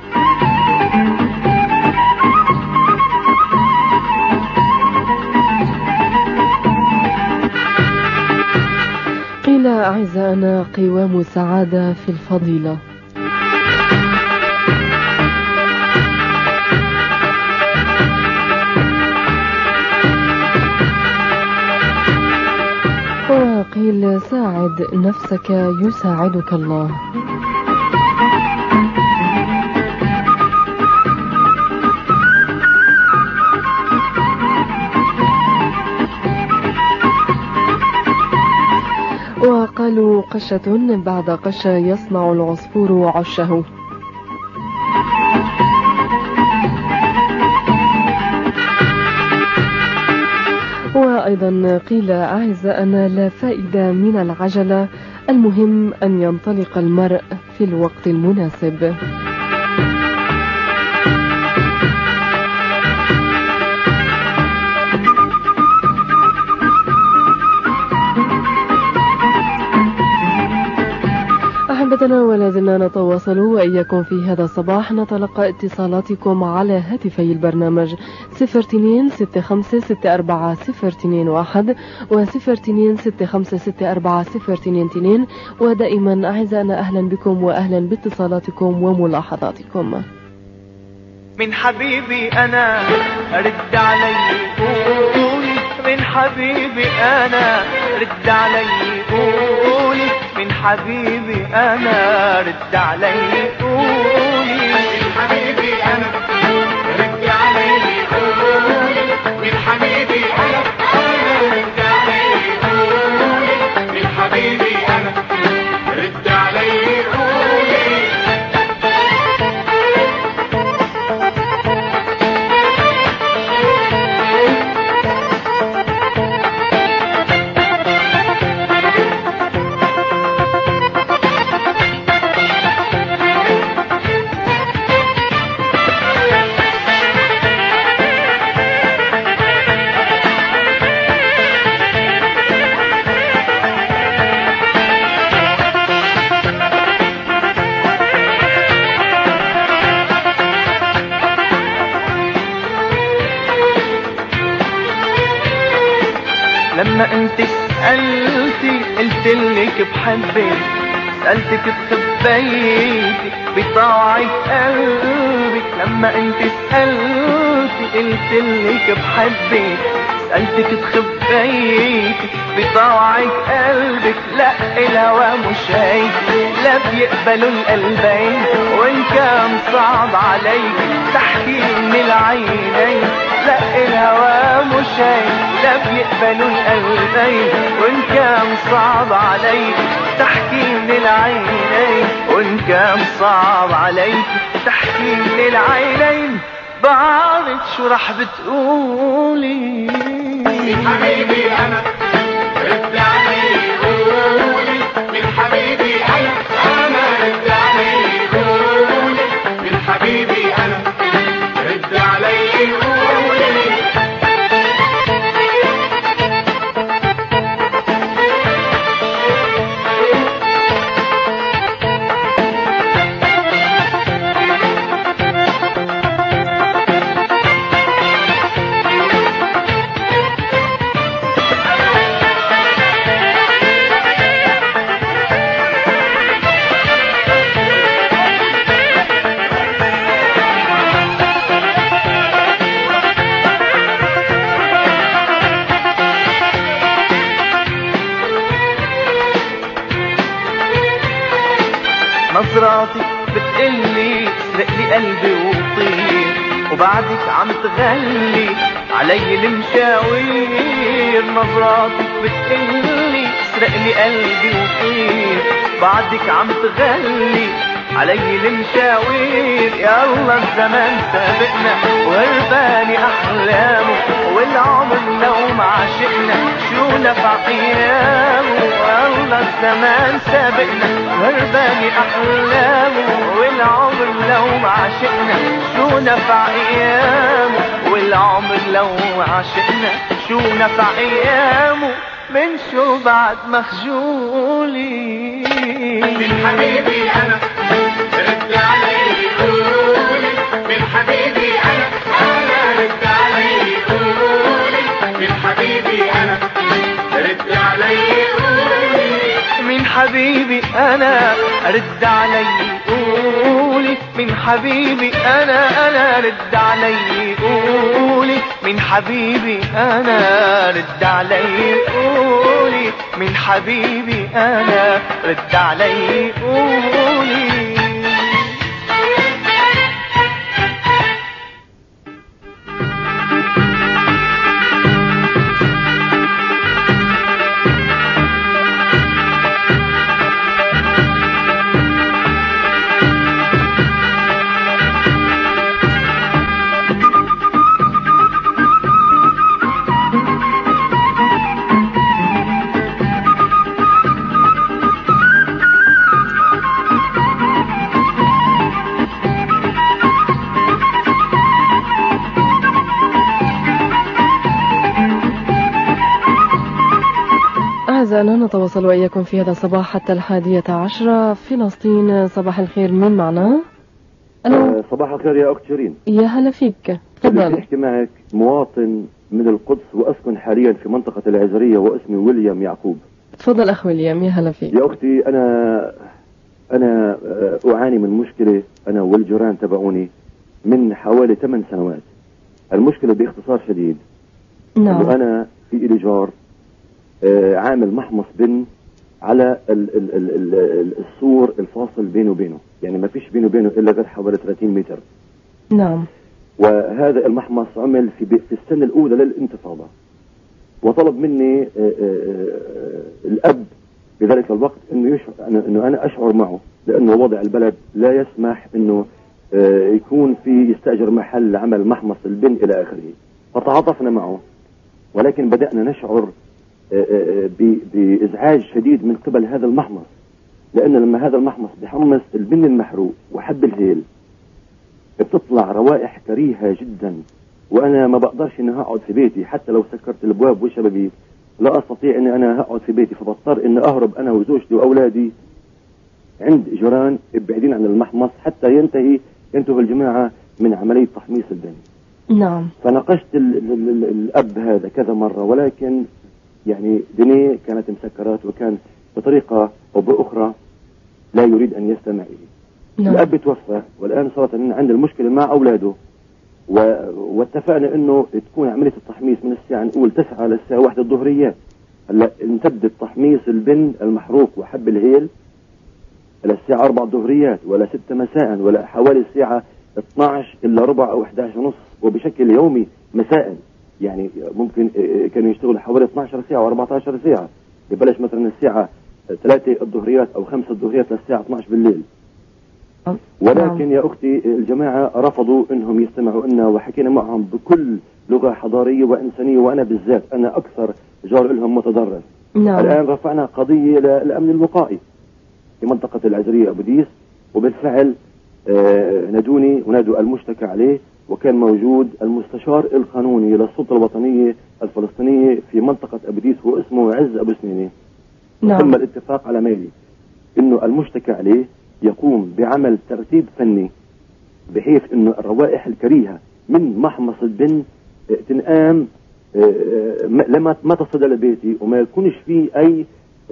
Speaker 1: قيل أعزائنا قوام السعادة في الفضيلة. وقيل ساعد نفسك يساعدك الله. وقالوا قشة بعد قشة يصنع العصفور عشه. وأيضا قيل أعزائنا لا فائدة من العجلة، المهم أن ينطلق المرء في الوقت المناسب. أحبتنا، ولا زلنا نتواصل وإياكم في هذا الصباح. نتلقى اتصالاتكم على هاتفي البرنامج 0265640221 و0265640222. ودائما أعزائنا أهلا بكم وأهلا باتصالاتكم وملاحظاتكم.
Speaker 4: من حبيبي أنا رد علي قولي، من حبيبي أنا رد علي قولي، من حبيبي أنا رد علي قولي، من حبيبي أنا رد علي قولي، من حبيبي أنا رد علي قولي، من حبيبي أنا رد علي قولي. انت سألتي قلتلك بحبك، سألتك بخبيتي بطاعة قلبك. لما انت سألتي قلتلك بحبك، سألتك تخبيتي بطاعة قلبك. لا الهوى مش هيك، لا بيقبلوا القلبين، وإن كان صعب عليك تحكي من العينين. لا الهوى مش هيك، لا بيقبلوا القلبين، وإن كان صعب عليك تحكي من العينين. وإن كان صعب عليك تحكي من العينين. بعرف شو رح بتقولي
Speaker 15: من حبيبي أنا، رد علي قولي من حبيبي أنا، رد علي قولي من حبيبي أنا، رد علي قولي.
Speaker 4: نظراتك بتقلي سرق لي قلبي وطير، وبعدك عم تغلي علي المشاوير. نظراتك بتقلي سرق لي قلبي وطير، بعدك عم تغلي علي المشاوير. يلا الزمان سابقنا وهرباني احلامه، والعمر لو ما عشقنا شو نفع ايامه. يلا الزمان سابقنا وهرباني احلامه، والعمر لو ما عشقنا شو نفع ايامه. والعمر لو ما عشقنا شو نفع ايامه. من شو بعد مخجولي
Speaker 15: من حبيبي أنا، رد علي قولي من حبيبي أنا، رد علي قولي من حبيبي أنا، رد علي قولي
Speaker 4: من حبيبي أنا، رد علي قولي من حبيبي أنا رد علي قولي من حبيبي أنا، رد علي قولي من حبيبي أنا، رد علي قولي.
Speaker 1: أعزائنا نتواصل وإياكم في هذا الصباح حتى 11:00 فلسطين. صباح الخير، مين معنا؟ ألو.
Speaker 16: صباح الخير يا أخت شيرين.
Speaker 1: يا هلا فيك، تفضل.
Speaker 16: أحكي معك مواطن من القدس وأسكن حاليا في منطقة العزرية واسمي ويليام يعقوب.
Speaker 1: تفضل أخ ويليام، يا هلا فيك.
Speaker 16: يا أختي أنا أعاني من مشكلة أنا والجيران تبعوني من حوالي 8 سنوات. المشكلة باختصار شديد،
Speaker 1: نعم.
Speaker 16: أنا في إلي جار عامل محمص بن على السور الفاصل بينه وبينه، يعني ما فيش بينه وبينه إلا غير حوالي 30 متر.
Speaker 1: نعم.
Speaker 16: وهذا المحمص عمل في السنة الأولى للانتفاضة، وطلب مني الأب بذلك الوقت إنه أنا أشعر معه، لأنه وضع البلد لا يسمح إنه يكون في يستأجر محل لعمل محمص البن إلى آخره. فتعاطفنا معه، ولكن بدأنا نشعر بإزعاج شديد من قبل هذا المحمص، لأن لما هذا المحمص بحمص البن المحروق وحب الهيل بتطلع روائح كريهة جدا، وأنا ما بقدرش إني أقعد في بيتي، حتى لو سكرت الأبواب والشبابيك لا أستطيع إني أنا أقعد في بيتي، فبضطر إني أهرب أنا وزوجتي وأولادي عند جيران بعيدين عن المحمص حتى ينتهي الجماعة من عملية تحميص البن.
Speaker 1: نعم.
Speaker 16: فناقشت الأب هذا كذا مرة، ولكن يعني دنيه كانت مسكرات، وكان بطريقه او باخرى لا يريد ان يستمع اليه. الاب توفى، والان صارت عندنا المشكله مع اولاده، واتفقنا انه تكون عمليه التحميص من الساعه نقول 9 للساعه 1 الظهريات. هلا امتدت تحميص البن المحروق وحب الهيل الى الساعه 4 الظهريات، ولا 6 مساء، ولا حوالي الساعه 12 الا ربع او 11 ونص، وبشكل يومي مساء. يعني ممكن كانوا يشتغلوا حوالي 12 ساعه و14 ساعه، يبلش مثلا الساعه 3 الظهريات او 5 الظهريات للساعه 12 بالليل. ولكن يا اختي الجماعه رفضوا انهم يستمعوا لنا، وحكينا معهم بكل لغه حضاريه وانسانيه، وانا بالذات انا اكثر جار لهم متضرر. الان رفعنا قضيه للامن الوقائي في منطقه العزريه ابو ديس، وبالفعل نادوني ونادوا المشتكى عليه، وكان موجود المستشار القانوني للسلطه الوطنيه الفلسطينيه في منطقه ابو ديس، هو اسمه عز ابو سنينه. تم الاتفاق على ميلي انه المشتكى عليه يقوم بعمل ترتيب فني بحيث انه الروائح الكريهه من محمص البن تنقام لما ما تصل لبيتي، وما يكونش فيه اي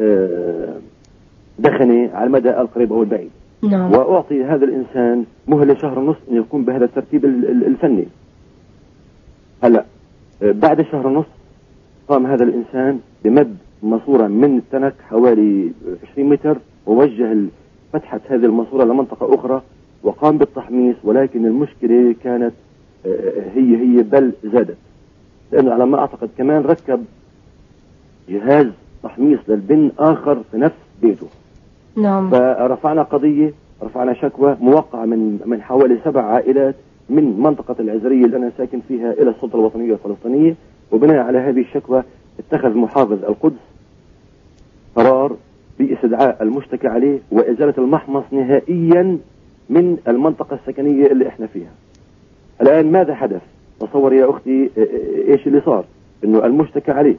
Speaker 16: دخنه على المدى القريب او البعيد. واعطي هذا الانسان مهله شهر ونص ان يقوم بهذا الترتيب الفني. هلا بعد شهر ونص قام هذا الانسان بمد ماسوره من التنك حوالي 20 متر، ووجه فتحة هذه الماسورة لمنطقة أخرى، وقام بالتحميص. ولكن المشكلة كانت هي بل زادت، لأنه على ما أعتقد كمان ركب جهاز تحميص للبن آخر في نفس بيته. فرفعنا قضية، رفعنا شكوى موقعة من حوالي 7 عائلات من منطقة العزرية اللي أنا ساكن فيها إلى السلطة الوطنية الفلسطينية. وبناء على هذه الشكوى اتخذ محافظ القدس قرار باستدعاء المشتكى عليه وإزالة المحمص نهائيا من المنطقة السكنية اللي احنا فيها. الآن ماذا حدث؟ تصور يا أختي ايش اللي صار. انه المشتكى عليه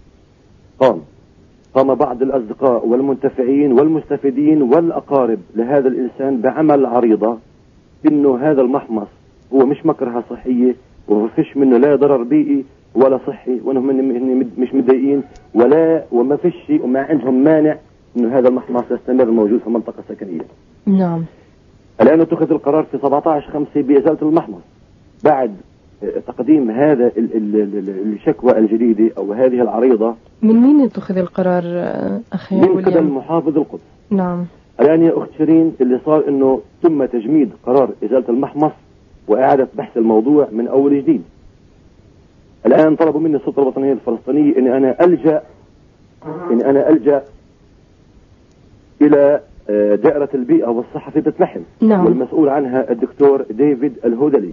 Speaker 16: قام بعض الأصدقاء والمنتفعين والمستفيدين والأقارب لهذا الإنسان بعمل عريضة انه هذا المحمص هو مش مكرهة صحية، ومفيش منه لا ضرر بيئي ولا صحي، وانهم مش متضايقين وما فيش شيء، وما عندهم مانع انه هذا المحمص يستمر موجود في المنطقة السكنية. الآن اتخذ القرار في 17/5 بإزالة المحمص بعد تقديم هذا الشكوى الجديدة أو هذه العريضة.
Speaker 1: من مين اتخذ القرار أخي
Speaker 16: من قبل محافظ القدس. الآن يا أخت شيرين اللي صار إنه تم تجميد قرار إزالة المحمص وإعادة بحث الموضوع من أول جديد. الآن طلبوا مني السلطة الوطنية الفلسطينية إن أنا ألجأ إلى دائرة البيئة والصحة في بيت لحم. والمسؤول عنها الدكتور ديفيد الهودلي.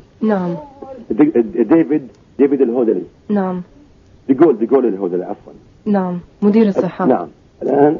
Speaker 16: ديفيد الهودلي. ديغول الهودلي عفوا.
Speaker 1: مدير الصحة.
Speaker 16: الآن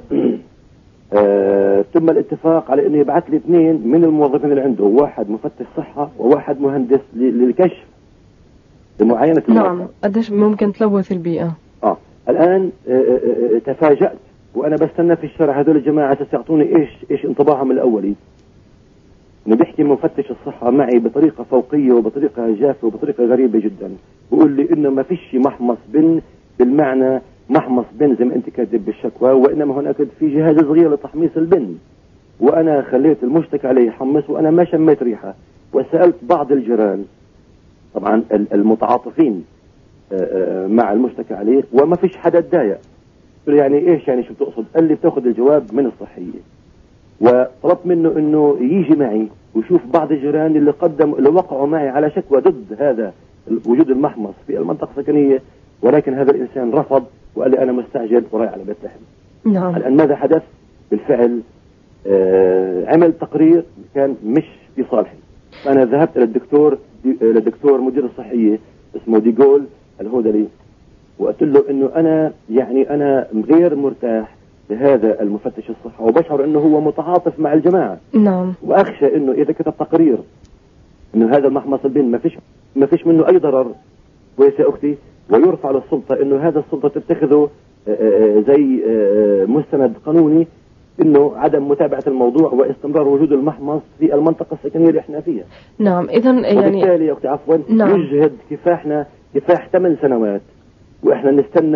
Speaker 16: تم الاتفاق على انه يبعث لي 2 من الموظفين اللي عنده، واحد مفتش صحة وواحد مهندس للكشف لمعاينة
Speaker 1: الموضوع. قديش ممكن تلوث البيئة.
Speaker 16: الآن تفاجأت وانا بستنى في الشارع هذول الجماعة يعطوني ايش انطباعهم الاولي. انه بيحكي مفتش الصحة معي بطريقة فوقية وبطريقة جافة وبطريقة غريبة جدا، بيقول لي انه ما فيش محمص بن بالمعنى محمص بن زي ما انت كاتب بالشكوى، وانما هناك في جهاز صغير لتحميص البن، وانا خليت المشتكى عليه يحمص وانا ما شميت ريحة. وسألت بعض الجيران طبعا المتعاطفين مع المشتكى عليه، وما فيش حدا تضايق. قلت له يعني ايش يعني شو بتقصد؟ قال لي بتاخذ الجواب من الصحية. وطلبت منه انه يجي معي ويشوف بعض الجيران اللي وقعوا معي على شكوى ضد هذا وجود المحمص في المنطقة السكنية، ولكن هذا الانسان رفض وقال لي انا مستعجل ورايح على بيت لحم. الان ماذا حدث؟ بالفعل عمل تقرير كان مش في صالحي. انا ذهبت للدكتور مدير الصحية اسمه ديغول الهودلي، وقلت له انه انا غير مرتاح لهذا المفتش الصحة، وبشعر انه هو متعاطف مع الجماعة. واخشى انه اذا كتب تقرير انه هذا المحمص البن ما فيش منه اي ضرر كويس يا اختي، ويرفع للسلطة انه هذا السلطة تتخذه زي مستند قانوني انه عدم متابعة الموضوع واستمرار وجود المحمص في المنطقة السكنية اللي احنا فيها.
Speaker 1: اذا يعني
Speaker 16: وبالتالي يا اختي عفوا يجهد كفاح 8 سنوات واحنا نستنى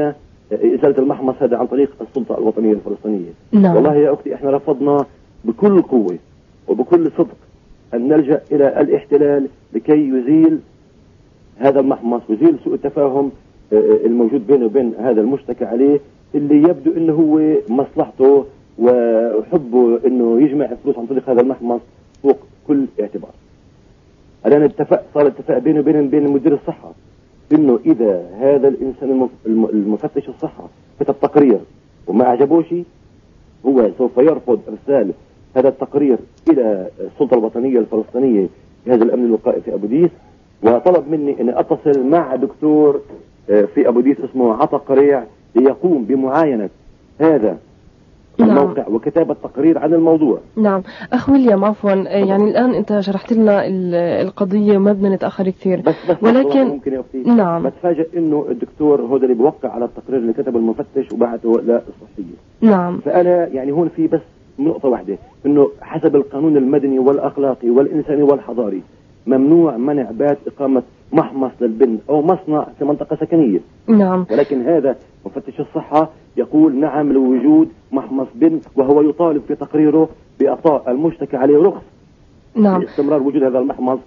Speaker 16: إزالة المحمص هذا عن طريق السلطة الوطنية الفلسطينية.
Speaker 1: نعم.
Speaker 16: والله يا أختي إحنا رفضنا بكل قوة وبكل صدق أن نلجأ إلى الاحتلال لكي يزيل هذا المحمص ويزيل سوء التفاهم الموجود بينه وبين هذا المشتكى عليه، اللي يبدو انه هو مصلحته وحبه انه يجمع فلوس عن طريق هذا المحمص فوق كل اعتبار. الان صار اتفاق بينه وبين مدير الصحة انه اذا هذا الانسان المفتش الصحة كتب تقرير وما اعجبوش هو سوف يرفض ارسال هذا التقرير الى السلطة الوطنية الفلسطينية جهاز الامن الوقائي في ابو ديس، وطلب مني ان اتصل مع دكتور في ابو ديس اسمه عطا قريع ليقوم بمعاينة هذا الموقع وكتابة تقرير عن الموضوع.
Speaker 1: نعم أخ ويليام عفوا، يعني الآن أنت شرحت لنا القضية وما بدنا نتأخر كثير،
Speaker 16: بس
Speaker 1: ولكن
Speaker 16: ممكن يا أختي
Speaker 1: نعم
Speaker 16: بتفاجئ إنه الدكتور هو اللي بيوقع على التقرير اللي كتبه المفتش وبعته للصحية.
Speaker 1: نعم.
Speaker 16: فأنا يعني هون في بس نقطة واحدة، إنه حسب القانون المدني والأخلاقي والإنساني والحضاري ممنوع منع بات إقامة محمص للبن أو مصنع في منطقة سكنية.
Speaker 1: نعم.
Speaker 16: ولكن هذا مفتش الصحة يقول نعم لوجود محمص بن، وهو يطالب في تقريره بإعطاء المشتكى عليه رخص
Speaker 1: نعم
Speaker 16: باستمرار وجود هذا المحمص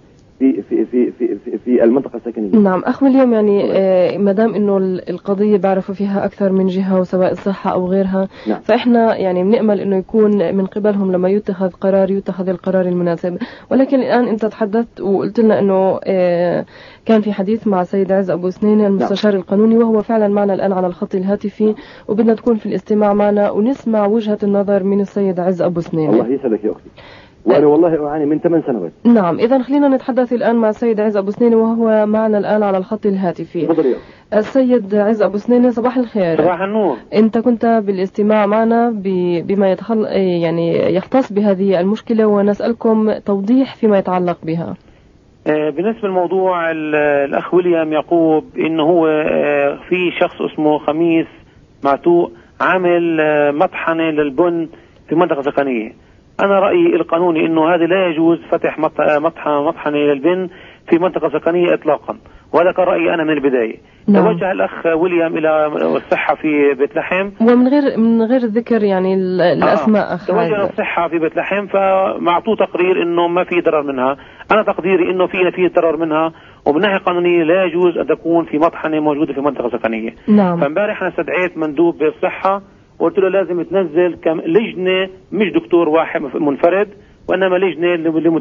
Speaker 16: في المنطقة السكنية.
Speaker 1: نعم أخ اليوم يعني ما دام إنه القضية بعرفوا فيها أكثر من جهة وسواء الصحة أو غيرها،
Speaker 16: نعم.
Speaker 1: فإحنا يعني بنأمل إنه يكون من قبلهم لما يتخذ القرار المناسب. ولكن الآن أنت تحدثت وقلت لنا إنه كان في حديث مع سيد عز أبو سنين المستشار القانوني، وهو فعلا معنا الآن على الخط الهاتفي، وبدنا تكون في الاستماع معنا ونسمع وجهة النظر من السيد عز أبو سنين.
Speaker 16: الله يسعدك يا أختي، وأنا والله أعاني من 8 سنوات.
Speaker 1: نعم، إذا خلينا نتحدث الآن مع السيد عز أبو سنين وهو معنا الآن على الخط الهاتفي.
Speaker 16: تفضل.
Speaker 1: السيد عز أبو سنين صباح الخير.
Speaker 17: صباح النور.
Speaker 1: أنت كنت بالاستماع معنا بما يعني يختص بهذه المشكلة، ونسألكم توضيح فيما يتعلق بها.
Speaker 17: بالنسبة للموضوع الأخ ويليام يعقوب إنه هو في شخص اسمه خميس معتوق عامل مطحنة للبن في منطقة سكنية. أنا رأيي القانوني إنه هذا لا يجوز فتح مطحنة للبن في منطقة سكنية إطلاقا، وهذا كان رأيي أنا من البداية.
Speaker 1: نعم.
Speaker 17: توجه الأخ ويليام إلى الصحة في بيت لحم
Speaker 1: ومن غير ذكر يعني الأسماء.
Speaker 17: توجه الصحة في بيت لحم فمعطوه تقرير إنه ما في ضرر منها. أنا تقديري إنه فيه ضرر منها، ومن ناحية قانونية لا يجوز أن تكون في مطحنة موجودة في منطقة سكنية.
Speaker 1: نعم.
Speaker 17: فامبارح أنا استدعيت مندوب بالصحة وقلت له لازم تنزل لجنة، مش دكتور واحد منفرد، وإنما لجنة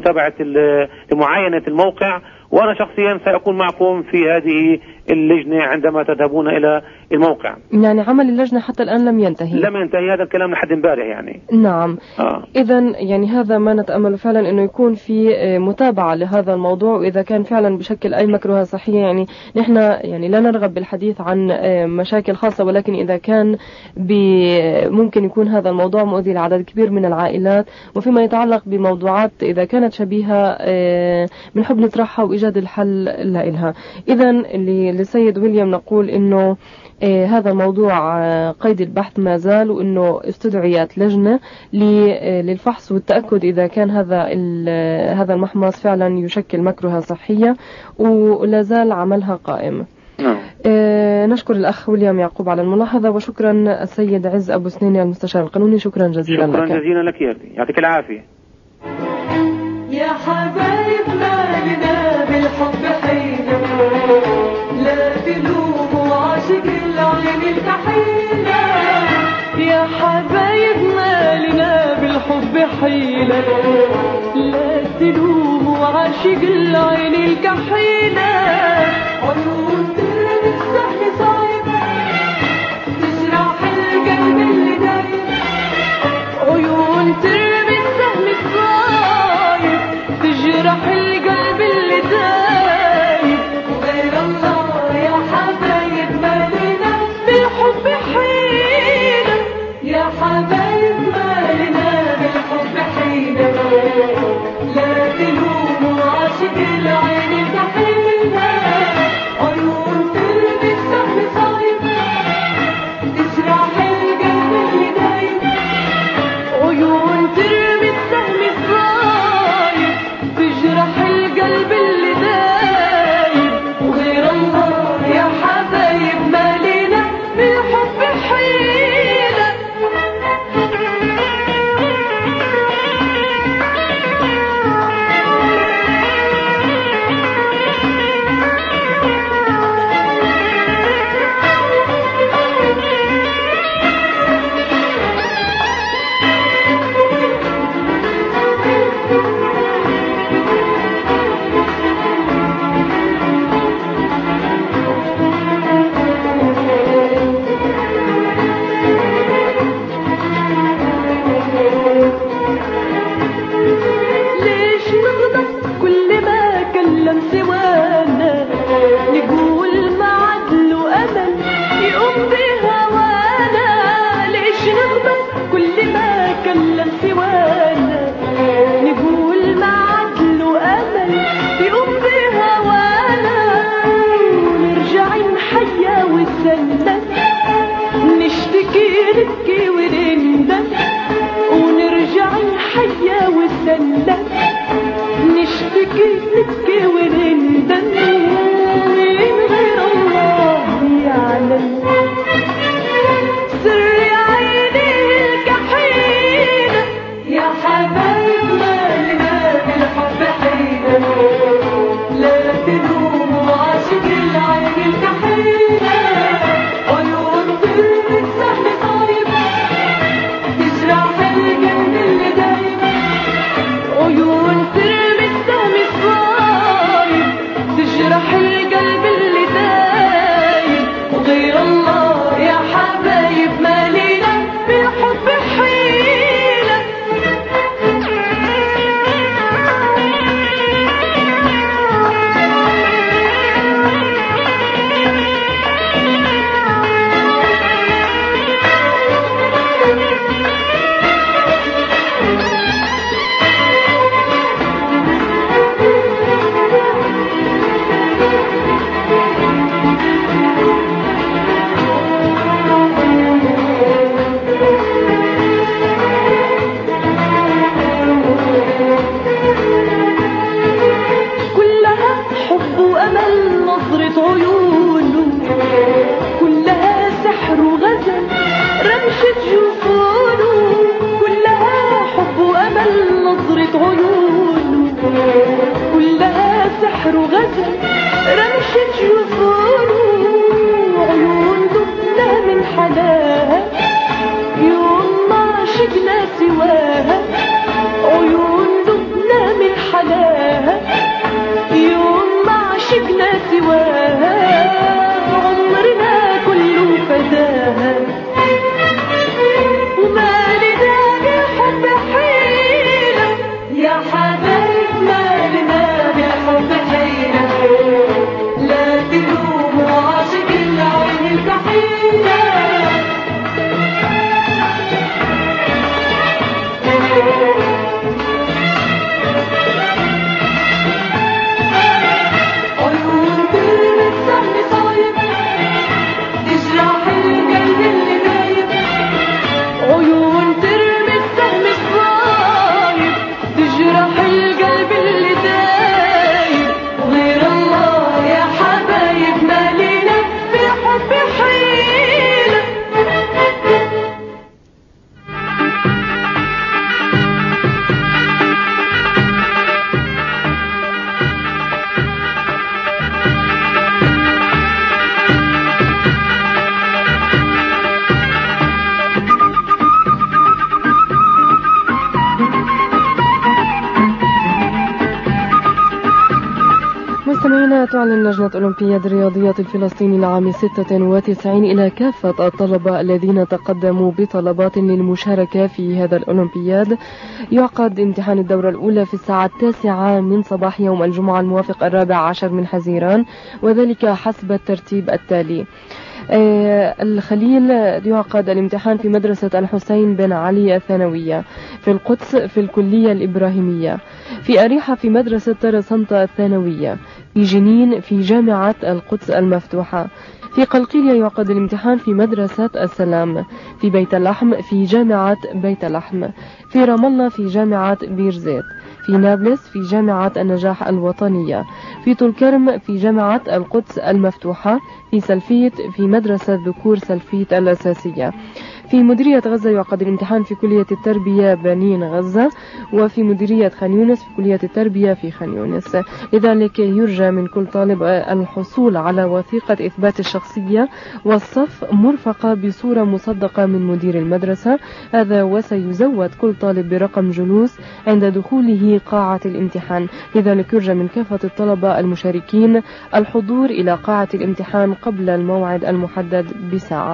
Speaker 17: لمعاينة الموقع، وأنا شخصيا سأكون معكم في هذه اللجنة عندما تذهبون إلى الموقع.
Speaker 1: يعني عمل اللجنة حتى الآن لم ينتهي هذا
Speaker 17: الكلام لحد امبارح يعني.
Speaker 1: نعم. إذا يعني هذا ما نتأمل فعلا إنه يكون في متابعة لهذا الموضوع، وإذا كان فعلا بشكل أي مكروه صحية، يعني نحن يعني لا نرغب بالحديث عن مشاكل خاصة، ولكن إذا كان ممكن يكون هذا الموضوع مؤذي لعدد كبير من العائلات، وفيما يتعلق بموضوعات إذا كانت شبيهة بنحب نطرحها وإيجاد الحل لها. إذا للسيد ويليام نقول إنه هذا الموضوع قيد البحث ما زال، وإنه استدعيت لجنة للفحص والتأكد إذا كان هذا المحمص فعلا يشكل مكروه صحية، ولا زال عملها قائم. نشكر الأخ ويليام يعقوب على الملاحظة، وشكرا السيد عز أبو سنين المستشار القانوني، شكرا جزيلا لك.
Speaker 17: شكرا جزيلا لك يعطيك العافية.
Speaker 2: يا حبايبنا لنا بالحب حيلة، لا تلوموا عاشق العين الكحيلة. يا حبايبنا لنا بالحب حيلة، لا تلوموا عاشق العين الكحيلة. عيون ترمي السهم صايب تجرح القلب اللي دايب، عيون ترمي السهم صايب تجرح القلب اللي دايب. وغير الله يا حبايب ما لنا بالحب حيلة، يا حبايب ما لنا بالحب حيلة، لا تلوموا عاشق العين الكحيلة. عيون نبكي ونندم ونرجع نحيا ونسلم نشتكي نبكي ونندم من غير الله يعلم سر عيني الكحيلة يا حبايب مالنا بالحب حيلة لا تلوموا عاشق العين الكحيلة عيون ضربت سهم صايب تجرح القلب اللي دايب عيون ترمت سهم صايب تجرح القلب اللي دايب وغير الله يا حبايب مالينا بالحب حيلة كلها حب وأمل نظرة عيونه كلها سحر وغزل رمشة جفونه كلها حب وأمل نظرة عيونه كلها سحر وغزل رمشة جفونه عيون دبنا من حلاها يوم ما عشقنا سواها عيون دبنا من حلاها يوم ما عشقنا سواها عمرنا كله فداها وما لنا بالحب حيلة يا حبايب ما لنا بالحب حيلة لا تلوموا عاشق العين الكحيلة عيون ترمت سهم صايب تجرح القلب اللي دايب عيون ترمت سهم صايب تجرح القلب اللي دايب وغير الله يا حبايب مالينا بالحب حيلة
Speaker 1: مستمعينا، تعلن لجنة أولمبياد الرياضيات الفلسطيني العام 96 إلى كافة الطلبة الذين تقدموا بطلبات للمشاركة في هذا الأولمبياد يعقد امتحان الدورة الأولى في الساعة 9 من صباح يوم الجمعة الموافق 14 من حزيران، وذلك حسب الترتيب التالي: الخليل يعقد الامتحان في مدرسة الحسين بن علي الثانوية، في القدس في الكلية الإبراهيمية، في أريحة في مدرسة ترسنطة الثانوية، في جنين في جامعة القدس المفتوحة، في قلقيلية يعقد الامتحان في مدرسة السلام، في بيت اللحم في جامعة بيت اللحم، في رام الله في جامعة بيرزيت، في نابلس في جامعة النجاح الوطنية، في طولكرم في جامعة القدس المفتوحة، في سلفيت في مدرسة ذكور سلفيت الأساسية، في مديرية غزة يعقد الامتحان في كلية التربية بنين غزة، وفي مديرية خان يونس في كلية التربية في خان يونس. لذلك يرجى من كل طالب الحصول على وثيقة إثبات الشخصية والصف مرفقة بصورة مصدقة من مدير المدرسة، هذا وسيزود كل طالب برقم جلوس عند دخوله قاعة الامتحان. لذلك يرجى من كافة الطلبة المشاركين الحضور إلى قاعة الامتحان قبل الموعد المحدد بساعة.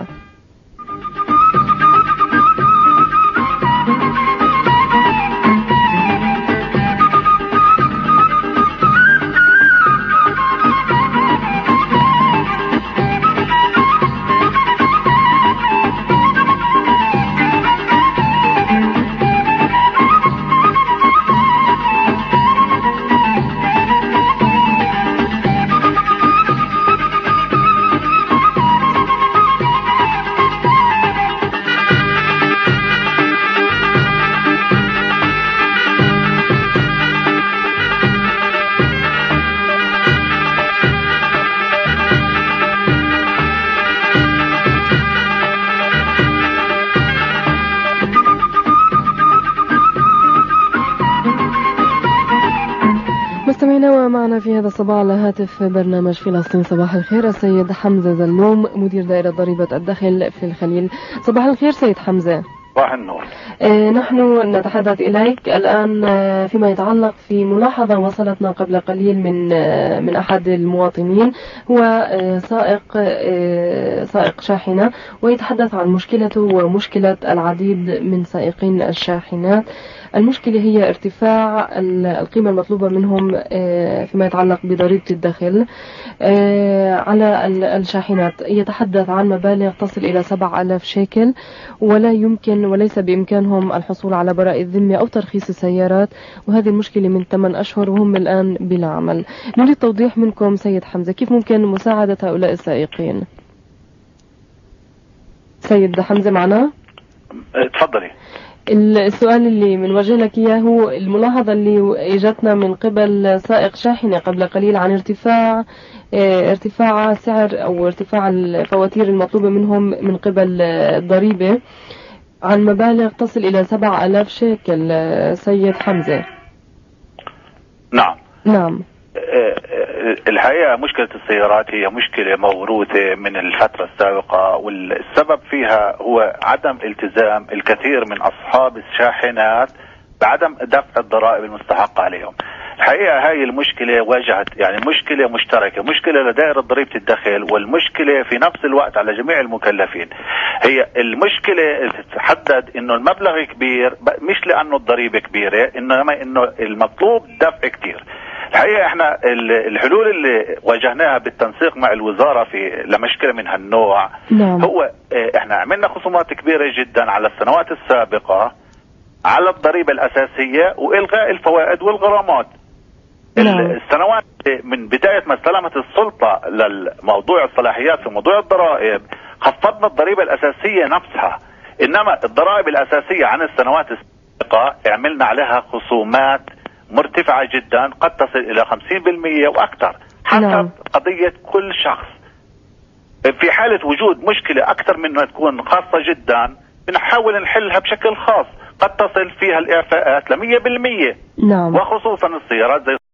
Speaker 1: مستمعينا، ومعنا في هذا الصباح على هاتف برنامج فلسطين صباح الخير السيد حمزة زلوم، مدير دائرة ضريبة الدخل في الخليل. صباح الخير سيد حمزة.
Speaker 18: صباح النور.
Speaker 1: نحن نتحدث إليك الآن فيما يتعلق في ملاحظة وصلتنا قبل قليل من أحد المواطنين، هو سائق شاحنة، ويتحدث عن مشكلته ومشكلة العديد من سائقين الشاحنات. المشكلة هي ارتفاع القيمة المطلوبة منهم فيما يتعلق بضريبة الدخل على الشاحنات. يتحدث عن مبالغ تصل إلى 7000 شيكل، ولا يمكن وليس بإمكانهم الحصول على براءة الذمة أو ترخيص السيارات، وهذه المشكلة من 8 أشهر وهم الآن بلا عمل. نريد توضيح منكم سيد حمزة، كيف ممكن مساعدة هؤلاء السائقين؟ سيد حمزة معنا؟
Speaker 18: تفضلي.
Speaker 1: السؤال اللي بنوجه لك إياه هو الملاحظة اللي اجتنا من قبل سائق شاحنة قبل قليل عن ارتفاع سعر أو ارتفاع الفواتير المطلوبة منهم من قبل الضريبة عن مبالغ تصل إلى 7000 شيكل. سيد حمزة. نعم.
Speaker 18: الحقيقة مشكلة السيارات هي مشكلة موروثة من الفترة السابقة، والسبب فيها هو عدم التزام الكثير من أصحاب الشاحنات بعدم دفع الضرائب المستحقة عليهم. الحقيقة هاي المشكلة واجهت يعني مشكلة مشتركة، مشكلة لدائرة ضريبة الدخل، والمشكلة في نفس الوقت على جميع المكلفين. هي المشكلة تحدد انه المبلغ كبير مش لانه الضريبة كبيرة، انما انه المطلوب دفع كتير. الحقيقة احنا الحلول اللي واجهناها بالتنسيق مع الوزارة في لمشكلة من هالنوع هو احنا عملنا خصومات كبيرة جدا على السنوات السابقة على الضريبة الأساسية وإلغاء الفوائد والغرامات. السنوات من بداية ما استلمت السلطة للموضوع الصلاحيات في موضوع الضرائب خفضنا الضريبة الأساسية نفسها، إنما الضرائب الأساسية عن السنوات السابقة عملنا عليها خصومات مرتفعة جدا قد تصل إلى 50% وأكثر حسب قضية كل شخص. في حالة وجود مشكلة أكثر من أن تكون خاصة جدا بنحاول نحلها بشكل خاص، قد تصل فيها الإعفاءات ل100%.
Speaker 1: نعم.
Speaker 18: وخصوصا السيارات زي